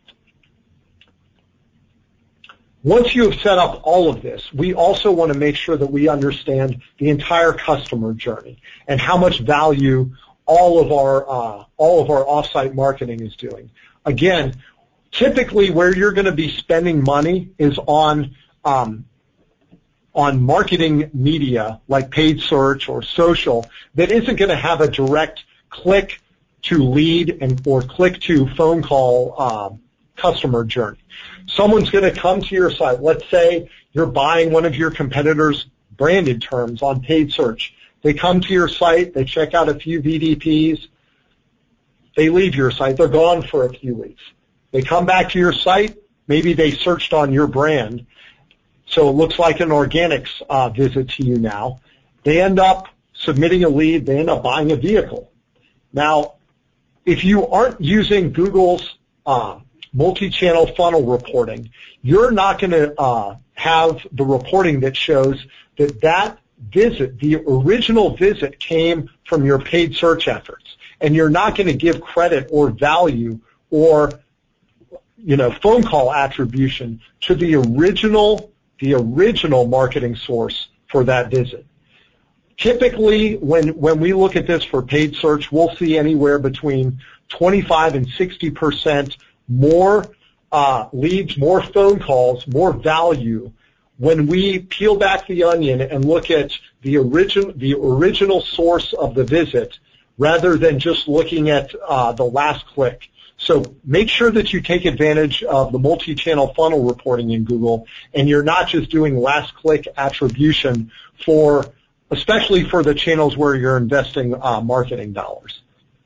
Once you have set up all of this, we also want to make sure that we understand the entire customer journey and how much value all of our uh, all of our offsite marketing is doing. Again, typically where you're going to be spending money is on um, on marketing media like paid search or social that isn't going to have a direct click to lead and or click to phone call um, customer journey. Someone's going to come to your site. Let's say you're buying one of your competitors' branded terms on paid search. They come to your site, they check out a few V D Ps, they leave your site, they're gone for a few weeks. They come back to your site, maybe they searched on your brand, so it looks like an organics uh, visit to you now. They end up submitting a lead, they end up buying a vehicle. Now, if you aren't using Google's uh, multi-channel funnel reporting, you're not going to uh, have the reporting that shows that that visit, the original visit, came from your paid search efforts. And you're not going to give credit or value or, you know, phone call attribution to the original, the original marketing source for that visit. Typically, when, when we look at this for paid search, we'll see anywhere between twenty-five and sixty percent more uh, leads, more phone calls, more value when we peel back the onion and look at the origin, the original source of the visit rather than just looking at uh, the last click. So make sure that you take advantage of the multi-channel funnel reporting in Google, and you're not just doing last click attribution for, especially for the channels where you're investing uh, marketing dollars.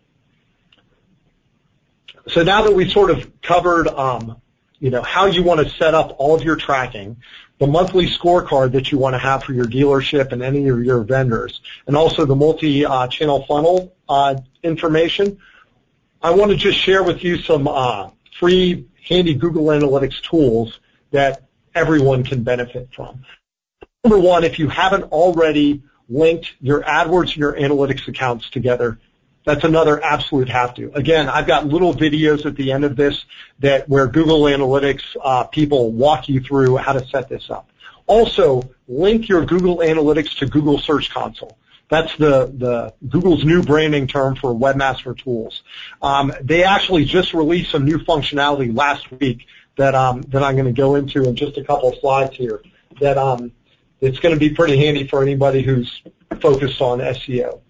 So now that we sort of covered, um, you know, how you want to set up all of your tracking, the monthly scorecard that you want to have for your dealership and any of your vendors, and also the multi-channel funnel uh, information, I want to just share with you some uh, free, handy Google Analytics tools that everyone can benefit from. Number one, if you haven't already linked your AdWords and your analytics accounts together, that's another absolute have to. Again, I've got little videos at the end of this that where Google Analytics uh, people walk you through how to set this up. Also, link your Google Analytics to Google Search Console. That's the, the Google's new branding term for Webmaster Tools. Um, they actually just released some new functionality last week that um, that I'm going to go into in just a couple of slides here. That um, it's going to be pretty handy for anybody who's focused on S E O.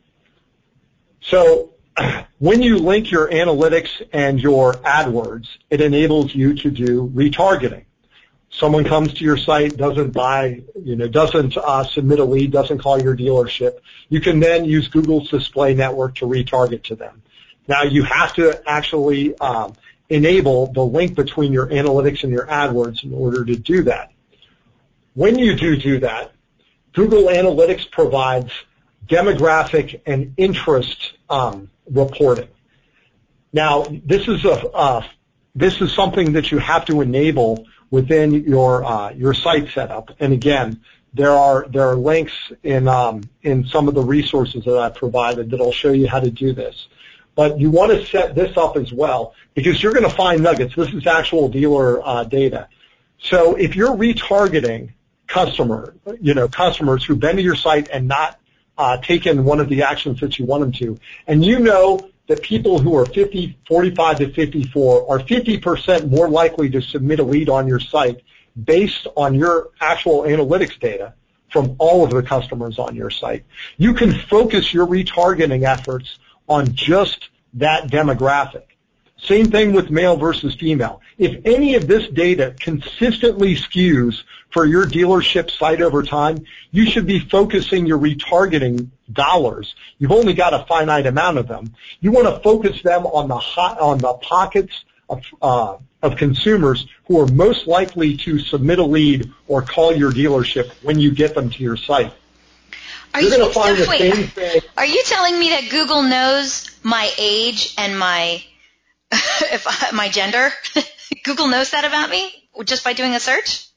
So when you link your analytics and your AdWords, it enables you to do retargeting. Someone comes to your site, doesn't buy, you know, doesn't uh, submit a lead, doesn't call your dealership. You can then use Google's display network to retarget to them. Now you have to actually um, enable the link between your analytics and your AdWords in order to do that. When you do do that, Google Analytics provides demographic and interest um, reporting. Now, this is a uh, this is something that you have to enable within your uh, your site setup. And again, there are there are links in um, in some of the resources that I provided that'll show you how to do this. But you want to set this up as well because you're going to find nuggets. This is actual dealer uh, data. So if you're retargeting customer, you know, customers who've been to your site and not uh, taken one of the actions that you want them to, and you know that people who are fifty, forty-five to fifty-four are fifty percent more likely to submit a lead on your site based on your actual analytics data from all of the customers on your site. You can focus your retargeting efforts on just that demographic. Same thing with male versus female. If any of this data consistently skews for your dealership site over time, you should be focusing your retargeting dollars. You've only got a finite amount of them. You want to focus them on the hot, on the pockets of, uh, of consumers who are most likely to submit a lead or call your dealership when you get them to your site. Are You're you, going to find so the wait, same thing. Are you telling me that Google knows my age and my if I, my gender? Google knows that about me just by doing a search?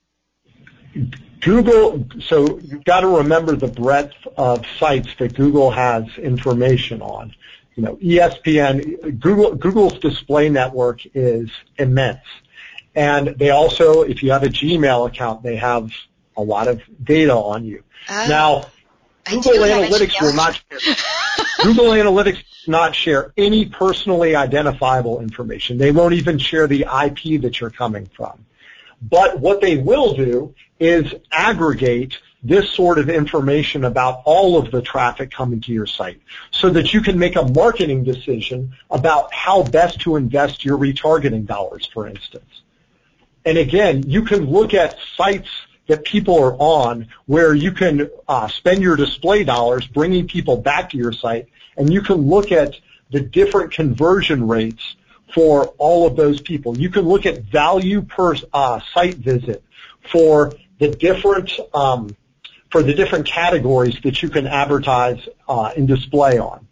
Google, so you've got to remember the breadth of sites that Google has information on. You know, E S P N, Google, Google's display network is immense. And they also, if you have a Gmail account, they have a lot of data on you. Oh, now, Google Analytics will not share, Google Analytics does not share any personally identifiable information. They won't even share the I P that you're coming from. But what they will do is aggregate this sort of information about all of the traffic coming to your site so that you can make a marketing decision about how best to invest your retargeting dollars, for instance. And again, you can look at sites that people are on where you can uh, spend your display dollars bringing people back to your site, and you can look at the different conversion rates for all of those people. You can look at value per uh, site visit for the different um, for the different categories that you can advertise uh, and display on.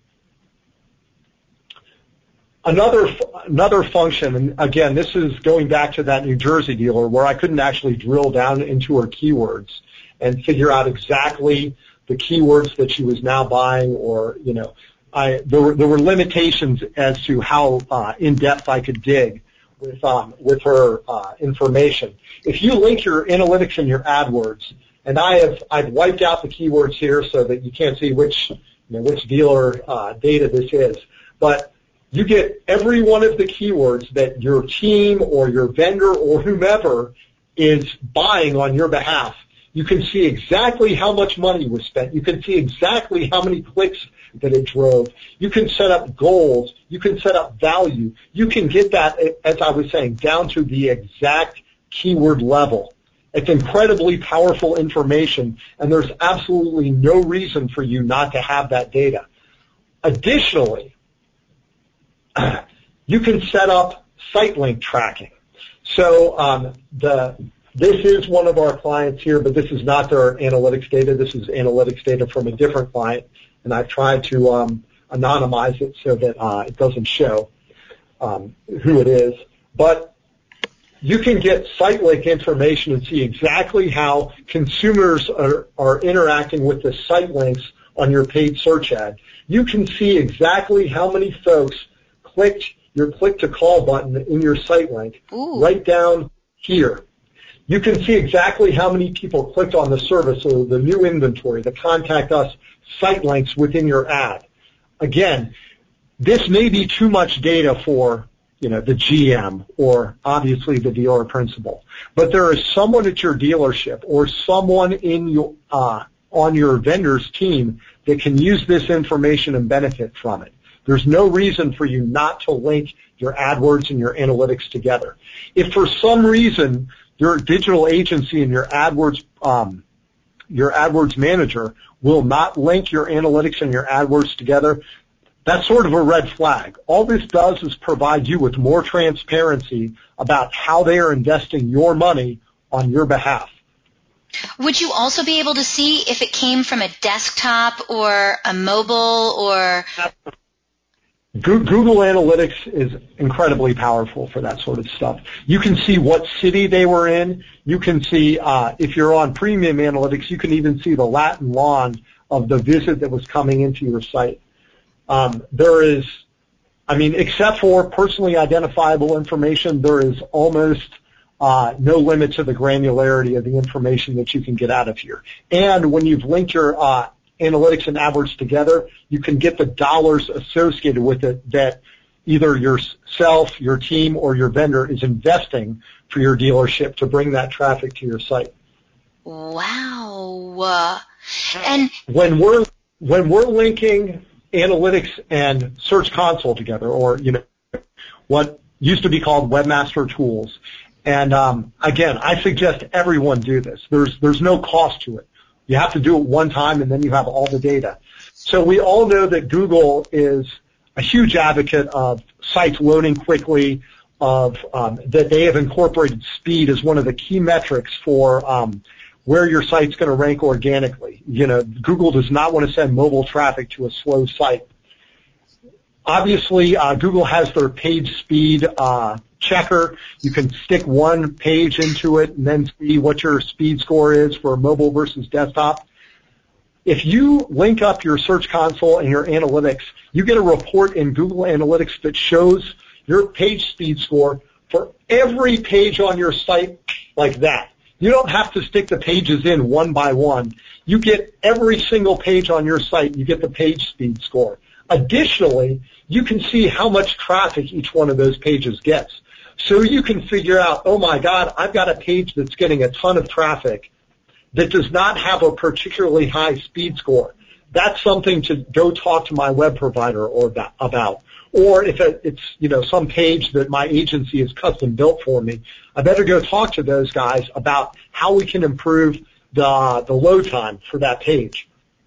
Another another function, and again, this is going back to that New Jersey dealer where I couldn't actually drill down into her keywords and figure out exactly the keywords that she was now buying, or you know, I there were there were limitations as to how uh, in depth I could dig with um, with her uh, information. If you link your analytics and your AdWords, and I have I've wiped out the keywords here so that you can't see which you know, which dealer uh, data this is, but you get every one of the keywords that your team or your vendor or whomever is buying on your behalf. You can see exactly how much money was spent. You can see exactly how many clicks that it drove. You can set up goals. You can set up value. You can get that, as I was saying, down to the exact keyword level. It's incredibly powerful information, and there's absolutely no reason for you not to have that data. Additionally, you can set up site link tracking. So um, the this is one of our clients here, but this is not their analytics data. This is analytics data from a different client, and I've tried to um, anonymize it so that uh, it doesn't show um, who it is. But you can get site link information and see exactly how consumers are, are interacting with the site links on your paid search ad. You can see exactly how many folks clicked your click to call button in your site link. Ooh. Right down here. You can see exactly how many people clicked on the service or the new inventory, the contact us site links within your ad. Again, this may be too much data for, you know, the G M or obviously the dealer principal, but there is someone at your dealership or someone in your uh, on your vendor's team that can use this information and benefit from it. There's no reason for you not to link your AdWords and your analytics together. If for some reason your digital agency and your AdWords, um, your AdWords manager will not link your analytics and your AdWords together, that's sort of a red flag. All this does is provide you with more transparency about how they are investing your money on your behalf. Would you also be able to see if it came from a desktop or a mobile or... Google Analytics is incredibly powerful for that sort of stuff. You can see what city they were in. You can see, uh, if you're on Premium Analytics, you can even see the lat and lon of the visit that was coming into your site. Um, there is, I mean, except for personally identifiable information, there is almost uh, no limit to the granularity of the information that you can get out of here. And when you've linked your uh, analytics and AdWords together, you can get the dollars associated with it that either yourself, your team, or your vendor is investing for your dealership to bring that traffic to your site. Wow. Uh, and when we're when we're linking analytics and Search Console together, or you know what used to be called Webmaster Tools, and um, again, I suggest everyone do this. There's there's no cost to it. You have to do it one time, and then you have all the data. So we all know that Google is a huge advocate of sites loading quickly, of um, that they have incorporated speed as one of the key metrics for um, where your site's going to rank organically. You know, Google does not want to send mobile traffic to a slow site. Obviously, uh, Google has their page speed uh, checker. You can stick one page into it and then see what your speed score is for mobile versus desktop. If you link up your Search Console and your analytics, you get a report in Google Analytics that shows your page speed score for every page on your site like that. You don't have to stick the pages in one by one. You get every single page on your site, you get the page speed score. Additionally, you can see how much traffic each one of those pages gets. So you can figure out, oh my God, I've got a page that's getting a ton of traffic. that does not have a particularly high speed score, that's something to go talk to my web provider or about. Or if it's, you know, some page that my agency has custom built for me, I better go talk to those guys about how we can improve the the load time for that page.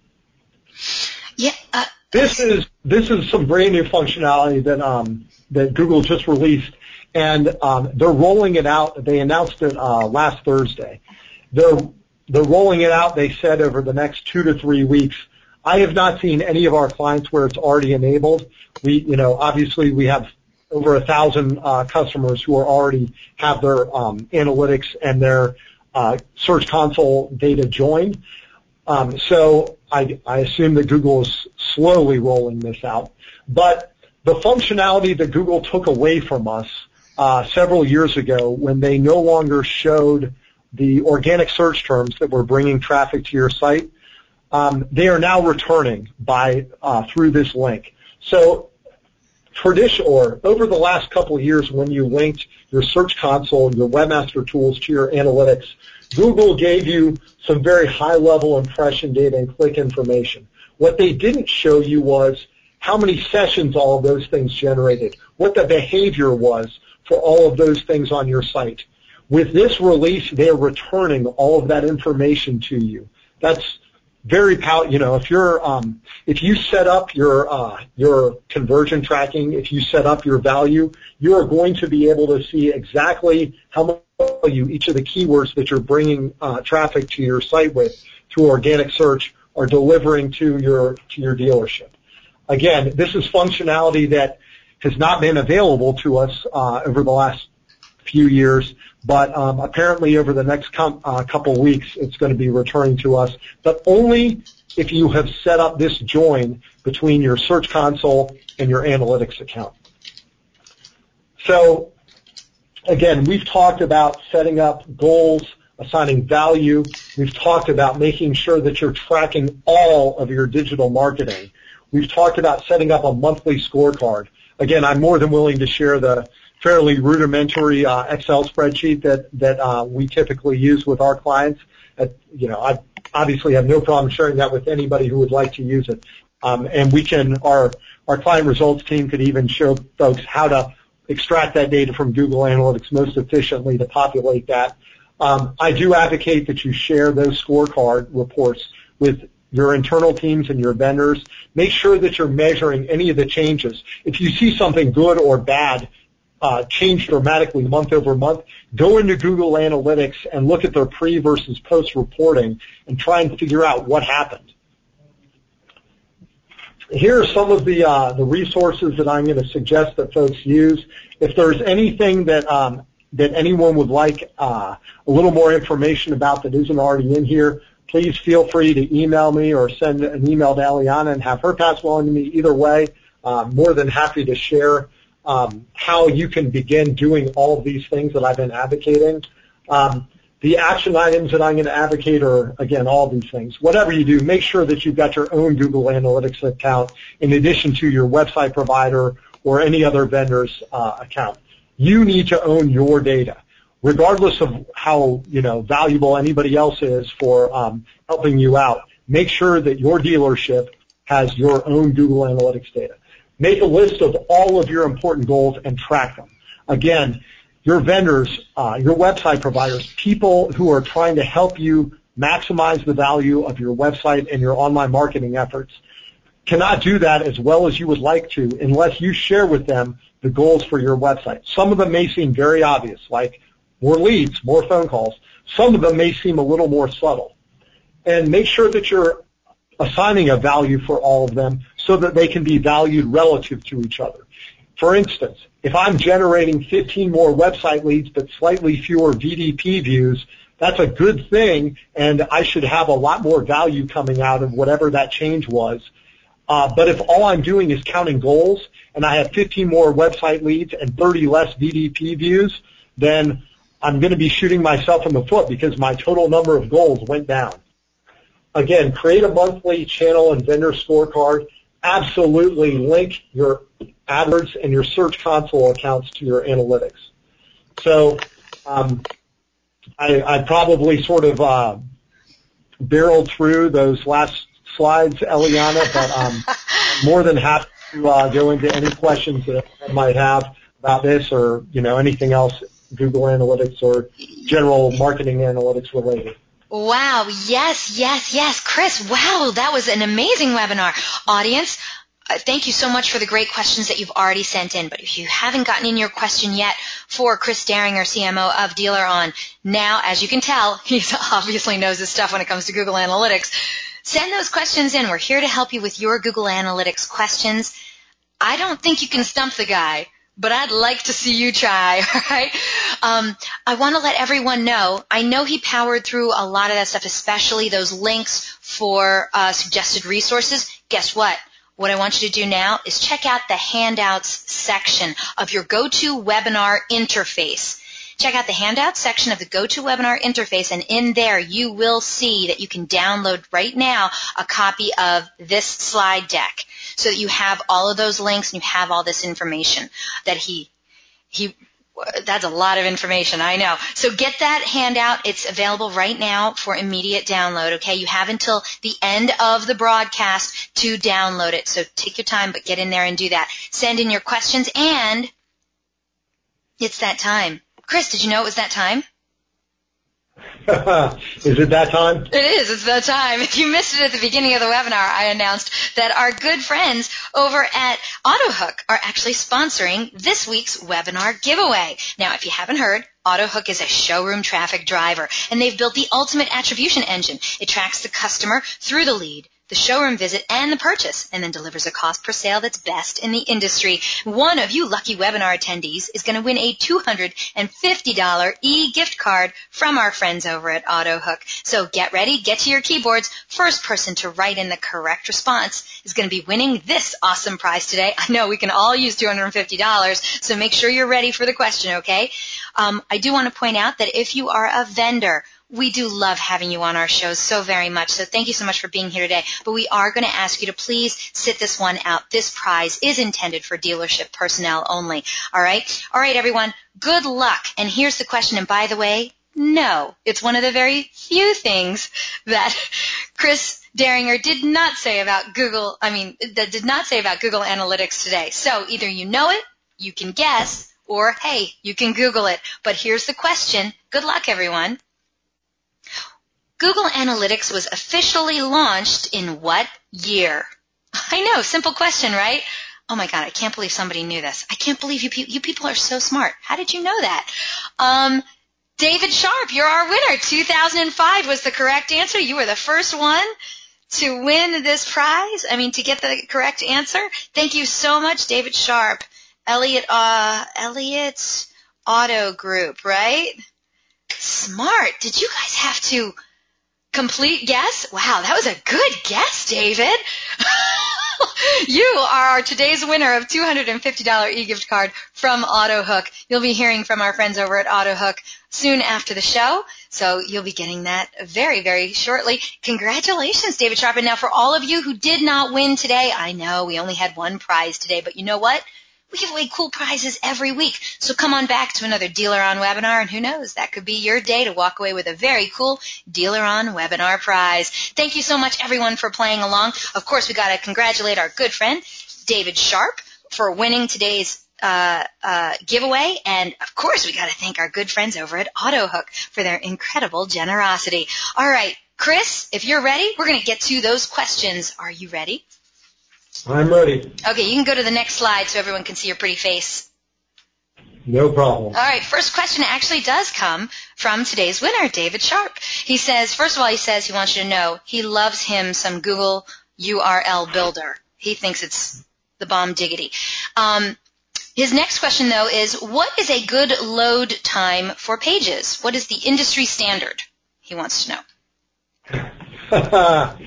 Yeah. Uh, this is this is some brand new functionality that um that Google just released, and um, they're rolling it out. They announced it uh, last Thursday. They're they're rolling it out. They said over the next two to three weeks. I have not seen any of our clients where it's already enabled. We, you know, obviously we have over a thousand uh, customers who are already have their um, analytics and their uh, Search Console data joined. Um, so I, I assume that Google is slowly rolling this out. But the functionality that Google took away from us uh, several years ago, when they no longer showed the organic search terms that were bringing traffic to your site, Um, they are now returning by uh, through this link. So, tradition or over the last couple of years, when you linked your Search Console, your Webmaster Tools to your analytics, Google gave you some very high-level impression data and click information. What they didn't show you was how many sessions all of those things generated, what the behavior was for all of those things on your site. With this release, they're returning all of that information to you. That's very powerful. You know, if you're, um, if you set up your, uh, your conversion tracking, if you set up your value, you are going to be able to see exactly how much value each of the keywords that you're bringing uh, traffic to your site with through organic search are delivering to your to your dealership. Again, this is functionality that has not been available to us uh, over the last few years, but um, apparently over the next com- uh, couple weeks it's going to be returning to us, but only if you have set up this join between your Search Console and your analytics account. So again, we've talked about setting up goals, assigning value. We've talked about making sure that you're tracking all of your digital marketing. We've talked about setting up a monthly scorecard. Again, I'm more than willing to share the fairly rudimentary uh, Excel spreadsheet that that uh, we typically use with our clients. Uh, you know, I obviously have no problem sharing that with anybody who would like to use it. Um, and we can, our our client results team could even show folks how to extract that data from Google Analytics most efficiently to populate that. Um, I do advocate that you share those scorecard reports with your internal teams and your vendors. Make sure that you're measuring any of the changes. If you see something good or bad Uh, change dramatically month over month, go into Google Analytics and look at their pre versus post reporting and try and figure out what happened. Here are some of the uh, the resources that I'm going to suggest that folks use. If there's anything that um, that anyone would like uh, a little more information about that isn't already in here, please feel free to email me or send an email to Eliana and have her pass along to me. Either way, uh, more than happy to share Um, how you can begin doing all of these things that I've been advocating. Um, the action items that I'm going to advocate are, again, all these things. Whatever you do, make sure that you've got your own Google Analytics account in addition to your website provider or any other vendor's uh, account. You need to own your data, regardless of how, you know, valuable anybody else is for um, helping you out. Make sure that your dealership has your own Google Analytics data. Make a list of all of your important goals and track them. Again, your vendors, uh, your website providers, people who are trying to help you maximize the value of your website and your online marketing efforts cannot do that as well as you would like to unless you share with them the goals for your website. Some of them may seem very obvious, like more leads, more phone calls. Some of them may seem a little more subtle. And make sure that you're assigning a value for all of them so that they can be valued relative to each other. For instance, if I'm generating fifteen more website leads but slightly fewer V D P views, that's a good thing, and I should have a lot more value coming out of whatever that change was. Uh, but if all I'm doing is counting goals and I have fifteen more website leads and thirty less V D P views, then I'm going to be shooting myself in the foot because my total number of goals went down. Again, create a monthly channel and vendor scorecard. Absolutely link your AdWords and your Search Console accounts to your analytics. So um, I, I probably sort of uh, barreled through those last slides, Eliana, but um, I'm more than happy to uh, go into any questions that I might have about this or, you know, anything else Google Analytics or general marketing analytics related. Wow. Yes, yes, yes. Chris, wow, that was an amazing webinar. Audience, uh, thank you so much for the great questions that you've already sent in. But if you haven't gotten in your question yet for Chris Daringer, C M O of Dealer On, now, as you can tell, he obviously knows his stuff when it comes to Google Analytics. Send those questions in. We're here to help you with your Google Analytics questions. I don't think you can stump the guy, but I'd like to see you try, all right? Um, I want to let everyone know, I know he powered through a lot of that stuff, especially those links for uh, suggested resources. Guess what? What I want you to do now is check out the handouts section of your GoToWebinar interface. Check out the handouts section of the GoToWebinar interface, and in there you will see that you can download right now a copy of this slide deck so that you have all of those links and you have all this information that he, he, that's a lot of information, I know. So get that handout. It's available right now for immediate download, okay? You have until the end of the broadcast to download it, so take your time, but get in there and do that. Send in your questions, and it's that time. Chris, did you know it was that time? Is it that time? It is. It's that time. If you missed it at the beginning of the webinar, I announced that our good friends over at AutoHook are actually sponsoring this week's webinar giveaway. Now, if you haven't heard, AutoHook is a showroom traffic driver, and they've built the ultimate attribution engine. It tracks the customer through the lead, the showroom visit, and the purchase, and then delivers a cost per sale that's best in the industry. One of you lucky webinar attendees is going to win a two hundred fifty dollars e-gift card from our friends over at AutoHook. So get ready, get to your keyboards. First person to write in the correct response is going to be winning this awesome prize today. I know we can all use two hundred fifty dollars, so make sure you're ready for the question, okay? Um, I do want to point out that if you are a vendor, we do love having you on our shows so very much, so thank you so much for being here today. But we are going to ask you to please sit this one out. This prize is intended for dealership personnel only, all right? All right, everyone, good luck. And here's the question, and by the way, no, it's one of the very few things that Chris Daringer did not say about Google, I mean, that did not say about Google Analytics today. So either you know it, you can guess, or, hey, you can Google it. But here's the question. Good luck, everyone. Google Analytics was officially launched in what year? I know, simple question, right? Oh, my God, I can't believe somebody knew this. I can't believe you, pe- you people are so smart. How did you know that? Um, David Sharp, you're our winner. two thousand five was the correct answer. You were the first one to win this prize. I mean, to get the correct answer. Thank you so much, David Sharp. Elliott, uh, Elliott's Auto Group, right? Smart. Did you guys have to complete guess? Wow, that was a good guess, David. You are today's winner of two hundred fifty dollars e-gift card from AutoHook. You'll be hearing from our friends over at AutoHook soon after the show, so you'll be getting that very, very shortly. Congratulations, David Sharp. And now for all of you who did not win today, I know we only had one prize today, but you know what? We give away cool prizes every week. So come on back to another Dealer On webinar, and who knows, that could be your day to walk away with a very cool Dealer On webinar prize. Thank you so much, everyone, for playing along. Of course, we got to congratulate our good friend, David Sharp, for winning today's uh, uh, giveaway. And, of course, we got to thank our good friends over at AutoHook for their incredible generosity. All right, Chris, if you're ready, we're going to get to those questions. Are you ready? I'm ready. Okay, you can go to the next slide so everyone can see your pretty face. No problem. All right, first question actually does come from today's winner, David Sharp. He says, first of all, he says he wants you to know he loves him some Google U R L Builder. He thinks it's the bomb diggity. Um, his next question, though, is what is a good load time for pages? What is the industry standard? He wants to know.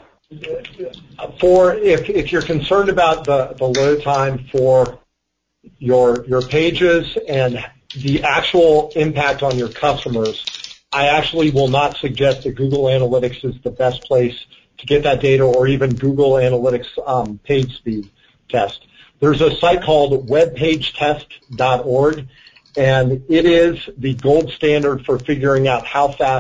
For if if you're concerned about the, the load time for your your pages and the actual impact on your customers, I actually will not suggest that Google Analytics is the best place to get that data, or even Google Analytics um, page speed test. There's a site called web page test dot org, and it is the gold standard for figuring out how fast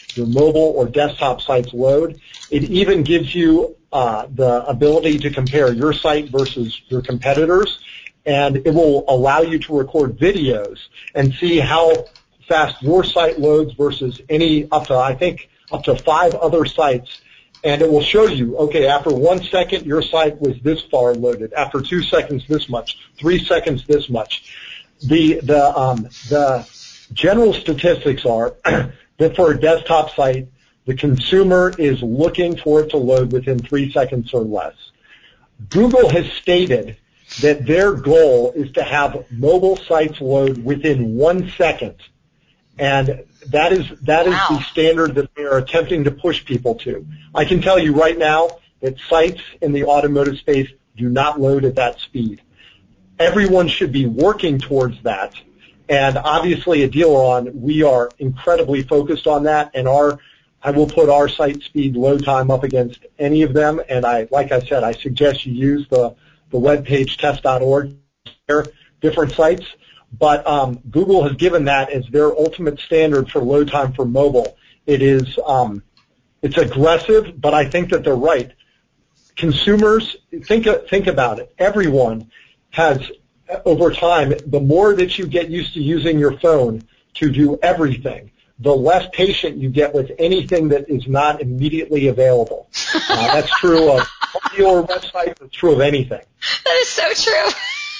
your mobile or desktop sites load. It even gives you uh, the ability to compare your site versus your competitors, and it will allow you to record videos and see how fast your site loads versus any up to, I think, up to five other sites. And it will show you, okay, after one second, your site was this far loaded. After two seconds, this much. Three seconds, this much. The the um, the general statistics are that for a desktop site, the consumer is looking for it to load within three seconds or less. Google has stated that their goal is to have mobile sites load within one second. And that is that is wow. the standard that they are attempting to push people to. I can tell you right now that sites in the automotive space do not load at that speed. Everyone should be working towards that. And obviously at DealerOn, we are incredibly focused on that, and our I will put our site speed load time up against any of them. And I, like I said, I suggest you use the, the webpage test dot org, different sites. But um, Google has given that as their ultimate standard for load time for mobile. It is um, it's aggressive, but I think that they're right. Consumers, think think about it. Everyone has, over time, the more that you get used to using your phone to do everything, the less patient you get with anything that is not immediately available. Uh, that's true of your website. It's true of anything. That is so true.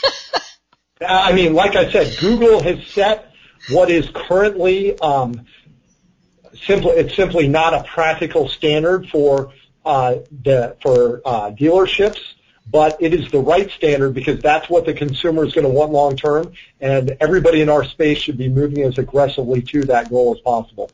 I mean, like I said, Google has set what is currently um, simply it's simply not a practical standard for uh, the for uh, dealerships, but it is the right standard because that's what the consumer is going to want long term, and everybody in our space should be moving as aggressively to that goal as possible.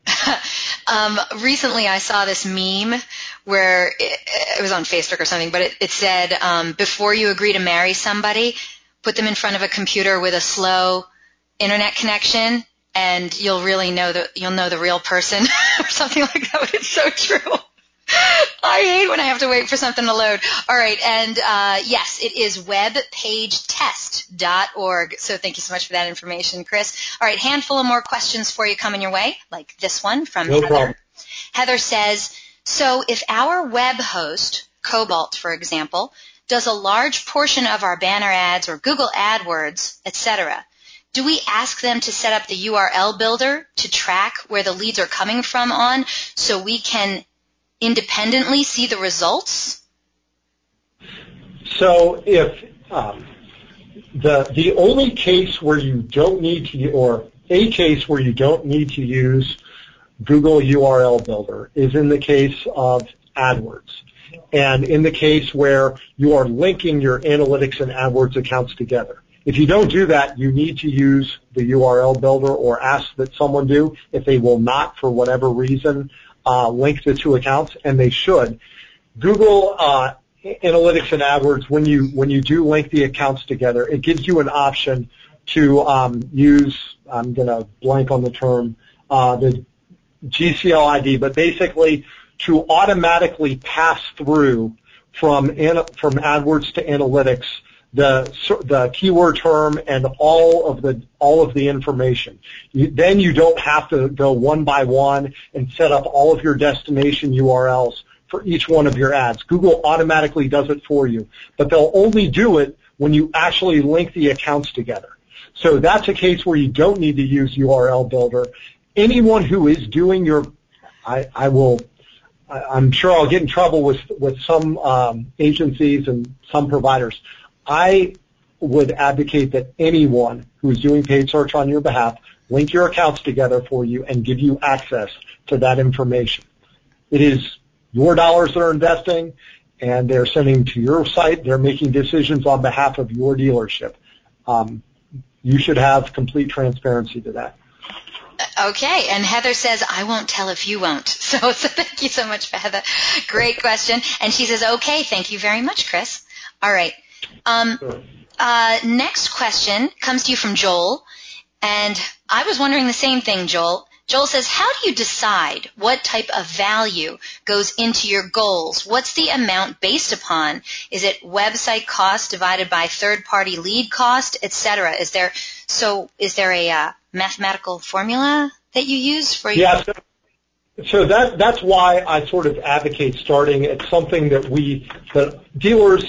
um, recently, I saw this meme where it, it was on Facebook or something, but it, it said, um, "Before you agree to marry somebody, put them in front of a computer with a slow internet connection, and you'll really know the you'll know the real person," or something like that. But it's so true. I hate when I have to wait for something to load. All right, and uh, yes, it is web page test dot org. So thank you so much for that information, Chris. All right, handful of more questions for you coming your way, like this one from no Heather. Problem. Heather says, so if our web host, Cobalt, for example, does a large portion of our banner ads or Google AdWords, et cetera, do we ask them to set up the U R L builder to track where the leads are coming from on so we can independently see the results? So if um, the the only case where you don't need to, or a case where you don't need to use Google U R L builder is in the case of AdWords. And in the case where you are linking your analytics and AdWords accounts together. If you don't do that, you need to use the U R L builder or ask that someone do if they will not, for whatever reason, uh, link the two accounts, and they should. Google uh, Analytics and AdWords, when you when you do link the accounts together, it gives you an option to um, use, I'm going to blank on the term, uh, the G C L I D, but basically to automatically pass through from from AdWords to Analytics the the keyword term and all of the all of the information. You, then you don't have to go one by one and set up all of your destination U R Ls for each one of your ads. Google automatically does it for you, but they'll only do it when you actually link the accounts together. So that's a case where you don't need to use U R L builder. Anyone who is doing your, I, I will, I, I'm sure I'll get in trouble with with some um, agencies and some providers. I would advocate that anyone who is doing paid search on your behalf link your accounts together for you and give you access to that information. It is your dollars that are investing, and they're sending to your site. They're making decisions on behalf of your dealership. Um, you should have complete transparency to that. Okay, and Heather says, I won't tell if you won't. So, so thank you so much for Heather. Great question. And she says, okay, thank you very much, Chris. All right. Um, uh, next question comes to you from Joel, and I was wondering the same thing, Joel. Joel says, how do you decide what type of value goes into your goals? What's the amount based upon? Is it website cost divided by third-party lead cost, et cetera? Is there so? Is there a uh, mathematical formula that you use for your? Yeah. So, So that that's why I sort of advocate starting at something that we that dealers,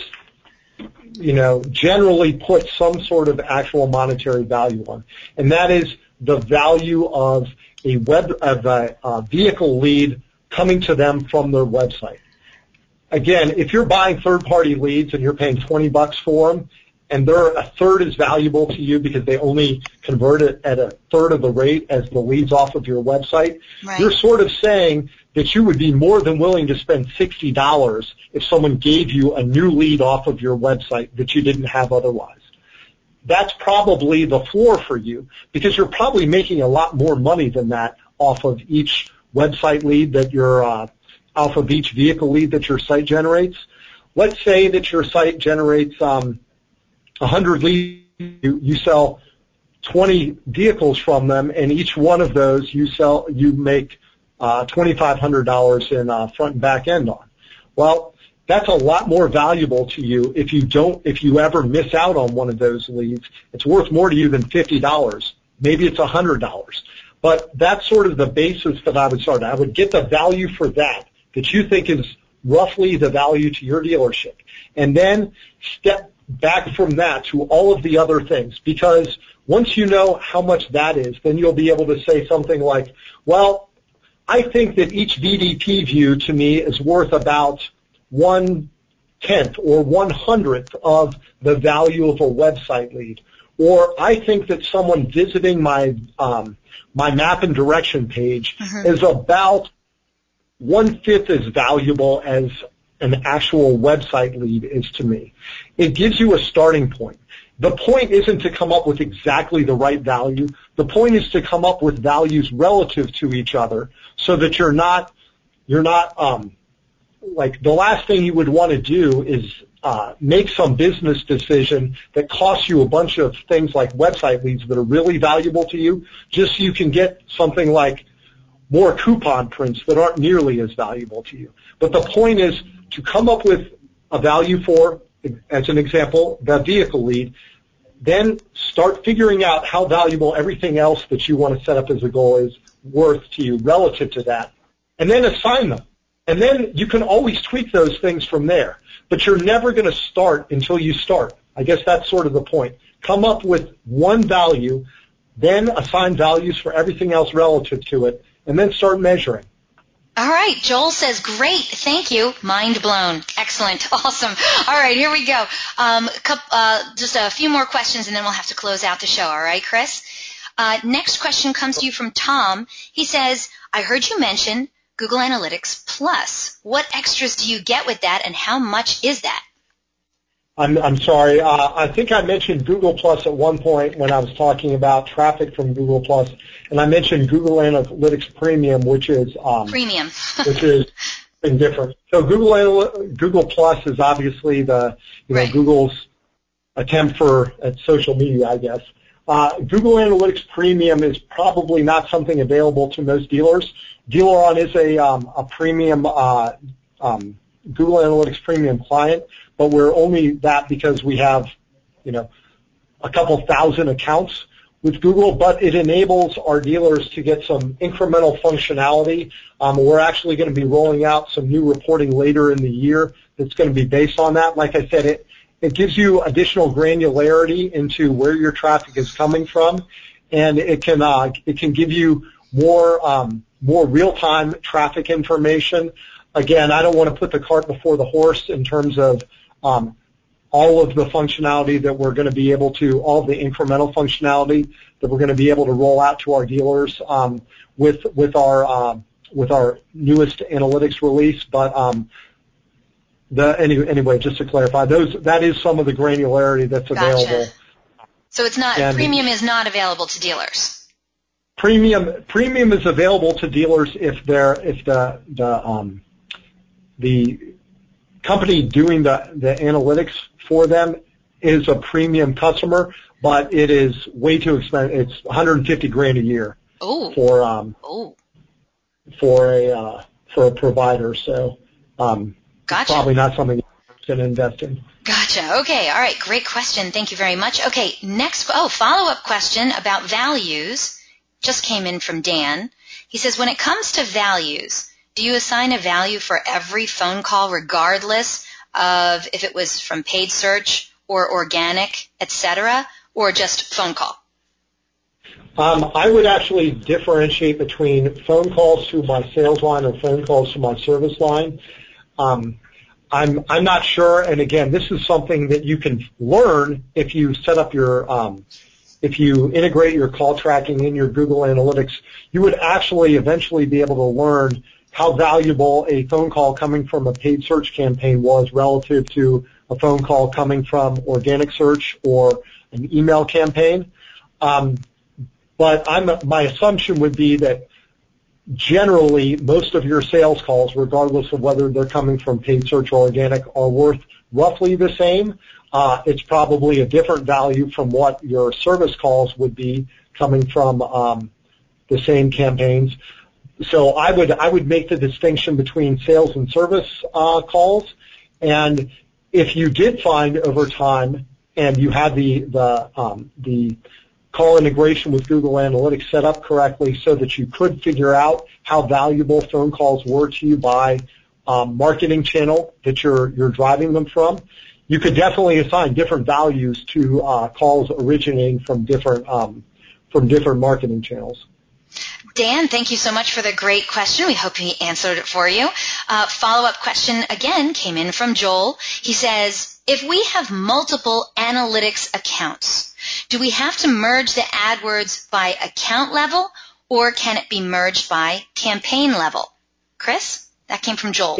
you know, generally put some sort of actual monetary value on, and that is the value of a web of a, a vehicle lead coming to them from their website. Again, if you're buying third-party leads and you're paying twenty bucks for them, and they're a third as valuable to you because they only convert it at a third of the rate as the leads off of your website, right. You're sort of saying that you would be more than willing to spend sixty dollars if someone gave you a new lead off of your website that you didn't have otherwise. That's probably the floor for you because you're probably making a lot more money than that off of each website lead that you're uh, off of each vehicle lead that your site generates. Let's say that your site generates um, one hundred leads, you, you sell twenty vehicles from them, and each one of those you sell, you make uh, twenty-five hundred dollars in uh, front and back end on. Well, that's a lot more valuable to you if you don't, if you ever miss out on one of those leads. It's worth more to you than fifty dollars. Maybe it's one hundred dollars. But that's sort of the basis that I would start. I would get the value for that, that you think is roughly the value to your dealership, and then step back from that to all of the other things, because once you know how much that is, then you'll be able to say something like, well, I think that each V D P view to me is worth about one-tenth or one-hundredth of the value of a website lead. Or I think that someone visiting my um, my map and direction page mm-hmm. is about one-fifth as valuable as an actual website lead is to me. It gives you a starting point. The point isn't to come up with exactly the right value. The point is to come up with values relative to each other so that you're not, you're not, um, like the last thing you would want to do is uh, make some business decision that costs you a bunch of things like website leads that are really valuable to you just so you can get something like more coupon prints that aren't nearly as valuable to you. But the point is to come up with a value for, as an example, the vehicle lead, then start figuring out how valuable everything else that you want to set up as a goal is worth to you relative to that, and then assign them. And then you can always tweak those things from there. But you're never going to start until you start. I guess that's sort of the point. Come up with one value, then assign values for everything else relative to it, and then start measuring. All right. Joel says, great. Thank you. Mind blown. Excellent. Awesome. All right. Here we go. Um, uh, just a few more questions, and then we'll have to close out the show. All right, Chris? Uh, next question comes to you from Tom. He says, I heard you mention Google Analytics Plus. What extras do you get with that, and how much is that? I'm, I'm sorry. Uh, I think I mentioned Google Plus at one point when I was talking about traffic from Google Plus, and I mentioned Google Analytics Premium, which is um, premium, which is different. So Google Anal- Google Plus is obviously the you know right. Google's attempt for at social media, I guess. Uh, Google Analytics Premium is probably not something available to most dealers. DealerOn is a um, a premium uh, um, Google Analytics Premium client, but we're only that because we have, you know, a couple thousand accounts with Google, but it enables our dealers to get some incremental functionality. Um, we're actually going to be rolling out some new reporting later in the year that's going to be based on that. Like I said, it, it gives you additional granularity into where your traffic is coming from, and it can uh, it can give you more um, more real-time traffic information. Again, I don't want to put the cart before the horse in terms of um, all of the functionality that we're going to be able to, all of the incremental functionality that we're going to be able to roll out to our dealers um, with with our uh, with our newest analytics release. But um, the any, anyway, just to clarify, those that is some of the granularity that's available. Gotcha. So it's not and premium is not available to dealers. Premium premium is available to dealers if they're if the the um, the company doing the, the analytics for them is a premium customer, but it is way too expensive. It's one hundred fifty grand a year Ooh. for um Ooh. for a uh, for a provider. So um, gotcha. It's probably not something you're going to invest in. Gotcha. Okay. All right. Great question. Thank you very much. Okay. Next. Oh, follow-up question about values. just came in from Dan. He says, when it comes to values, do you assign a value for every phone call regardless of if it was from paid search or organic, et cetera, or just phone call? Um, I would actually differentiate between phone calls to my sales line or phone calls to my service line. Um, I'm I'm not sure, and again, this is something that you can learn if you set up your um, if you integrate your call tracking in your Google Analytics. You would actually eventually be able to learn how valuable a phone call coming from a paid search campaign was relative to a phone call coming from organic search or an email campaign. Um, but I'm, my assumption would be that generally most of your sales calls, regardless of whether they're coming from paid search or organic, are worth roughly the same. Uh, it's probably a different value from what your service calls would be coming from um, the same campaigns. So I would I would make the distinction between sales and service uh, calls, and if you did find over time and you had the the um, the call integration with Google Analytics set up correctly so that you could figure out how valuable phone calls were to you by um, marketing channel that you're you're driving them from, you could definitely assign different values to uh, calls originating from different um, from different marketing channels. Dan, thank you so much for the great question. We hope he answered it for you. Uh, follow-up question again came in from Joel. He says, if we have multiple analytics accounts, do we have to merge the AdWords by account level, or can it be merged by campaign level? Chris, that came from Joel.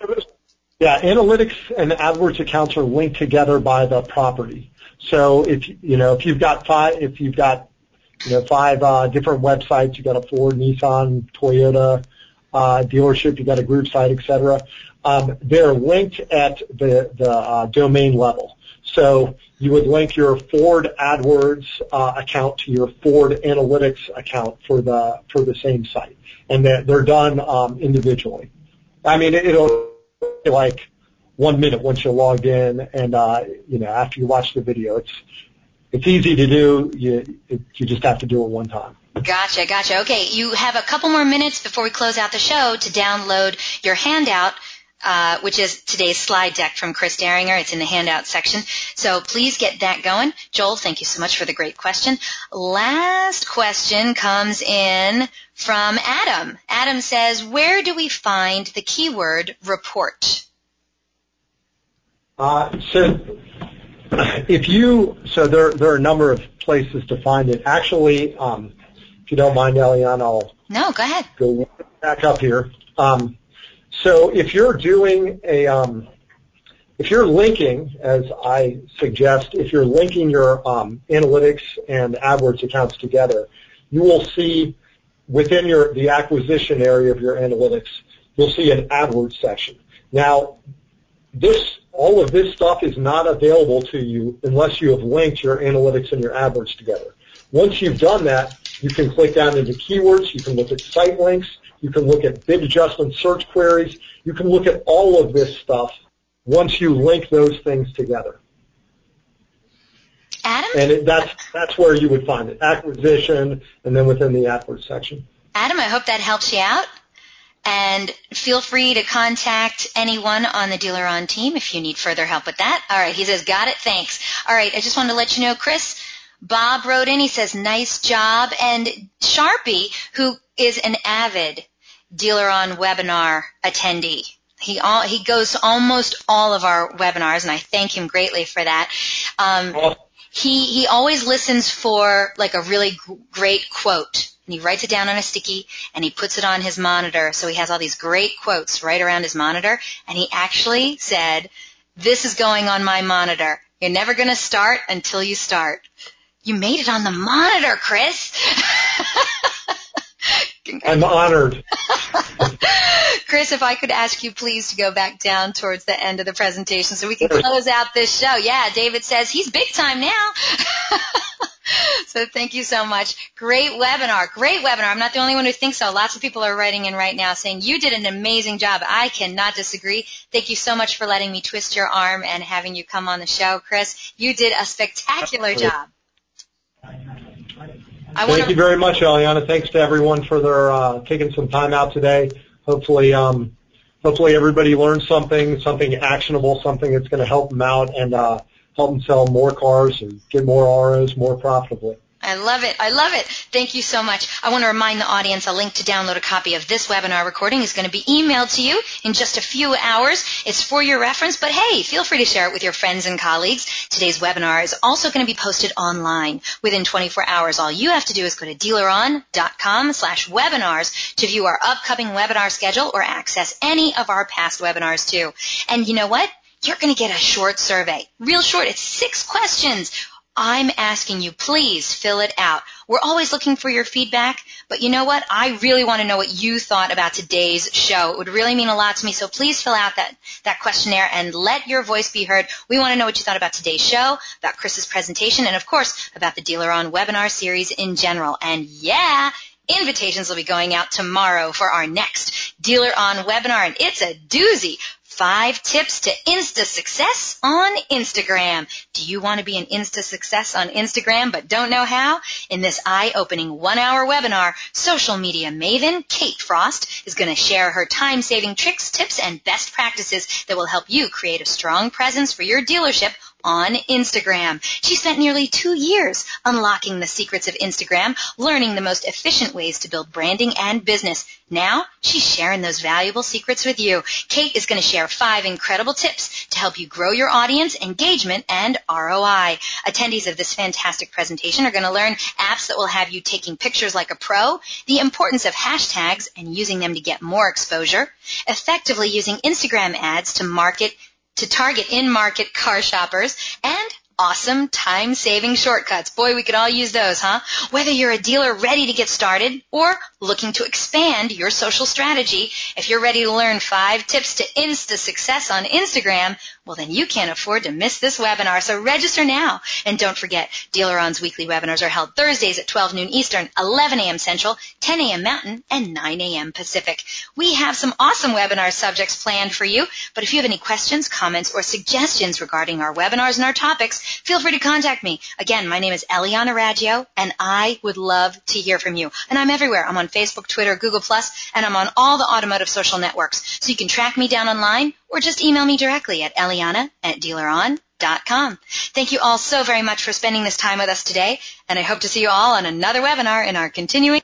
Yeah, analytics and AdWords accounts are linked together by the property. So if you know if you've got five, if you've got you know five uh, different websites, you've got a Ford, Nissan, Toyota uh, dealership, you've got a group site, et cetera. Um, they're linked at the the uh, domain level. So you would link your Ford AdWords uh, account to your Ford Analytics account for the for the same site, and they're, they're done um, individually. I mean, it, it'll be like one minute once you're logged in, and uh, you know after you watch the video, it's it's easy to do. You it, you just have to do it one time. Gotcha, gotcha. Okay, you have a couple more minutes before we close out the show to download your handout, uh, which is today's slide deck from Chris Daringer. It's in the handout section. So please get that going. Joel, thank you so much for the great question. Last question comes in from Adam. Adam says, where do we find the keyword report? Uh, so if you, so there, there are a number of places to find it. Actually, um, if you don't mind, Eliana, I'll no, go ahead. Go back up here. Um, so if you're doing a, um, if you're linking, as I suggest, if you're linking your um, analytics and AdWords accounts together, you will see within your the acquisition area of your analytics, you'll see an AdWords section. Now, this all of this stuff is not available to you unless you have linked your analytics and your AdWords together. Once you've done that, you can click down into keywords, you can look at site links, you can look at bid adjustment search queries, you can look at all of this stuff once you link those things together. Adam? And it, that's, that's where you would find it, acquisition, and then within the AdWords section. Adam, I hope that helps you out. And feel free to contact anyone on the Dealer On team if you need further help with that. All right, he says, got it, thanks. All right, I just wanted to let you know, Chris, Bob wrote in, he says, nice job. And Sharpie, who is an avid Dealer On webinar attendee, he all, he goes to almost all of our webinars, and I thank him greatly for that. Um, he, he always listens for like a really g- great quote. And he writes it down on a sticky, and he puts it on his monitor. So he has all these great quotes right around his monitor. And he actually said, this is going on my monitor. You're never going to start until you start. You made it on the monitor, Chris. I'm honored. Chris, if I could ask you please to go back down towards the end of the presentation so we can close out this show. Yeah, David says he's big time now. So thank you so much. Great webinar. Great webinar. I'm not the only one who thinks so. Lots of people are writing in right now saying you did an amazing job. I cannot disagree. Thank you so much for letting me twist your arm and having you come on the show, Chris. You did a spectacular job. I Thank wanna... you very much, Eliana. Thanks to everyone for their uh, taking some time out today. Hopefully, um, hopefully everybody learned something, something actionable, something that's going to help them out and uh, help them sell more cars and get more R Os more profitably. I love it. I love it. Thank you so much. I want to remind the audience a link to download a copy of this webinar recording is going to be emailed to you in just a few hours. It's for your reference, but hey, feel free to share it with your friends and colleagues. Today's webinar is also going to be posted online within twenty-four hours. All you have to do is go to dealeron.com slash webinars to view our upcoming webinar schedule or access any of our past webinars too. And you know what? You're going to get a short survey. Real short. It's six questions. I'm asking you, please fill it out. We're always looking for your feedback, but you know what? I really want to know what you thought about today's show. It would really mean a lot to me, so please fill out that, that questionnaire and let your voice be heard. We want to know what you thought about today's show, about Chris's presentation, and of course, about the Dealer On webinar series in general. And yeah, invitations will be going out tomorrow for our next Dealer On webinar, and it's a doozy. Five tips to Insta success on Instagram. Do you want to be an Insta success on Instagram but don't know how? In this eye-opening one-hour webinar, social media maven Kate Frost is going to share her time-saving tricks, tips, and best practices that will help you create a strong presence for your dealership on Instagram. She spent nearly two years unlocking the secrets of Instagram, learning the most efficient ways to build branding and business. Now, she's sharing those valuable secrets with you. Kate is going to share five incredible tips to help you grow your audience, engagement, and R O I. Attendees of this fantastic presentation are going to learn apps that will have you taking pictures like a pro, the importance of hashtags and using them to get more exposure, effectively using Instagram ads to market to target in-market car shoppers, and awesome time-saving shortcuts. Boy, we could all use those, huh? Whether you're a dealer ready to get started or looking to expand your social strategy, if you're ready to learn five tips to Insta success on Instagram, well, then you can't afford to miss this webinar, so register now. And don't forget, Dealer On's weekly webinars are held Thursdays at twelve noon Eastern, eleven a.m. Central, ten a.m. Mountain, and nine a.m. Pacific. We have some awesome webinar subjects planned for you, but if you have any questions, comments, or suggestions regarding our webinars and our topics, feel free to contact me. Again, my name is Eliana Raggio, and I would love to hear from you. And I'm everywhere. I'm on Facebook, Twitter, Google Plus, and I'm on all the automotive social networks. So you can track me down online or just email me directly at eliana at dealeron dot com. Thank you all so very much for spending this time with us today, and I hope to see you all on another webinar in our continuing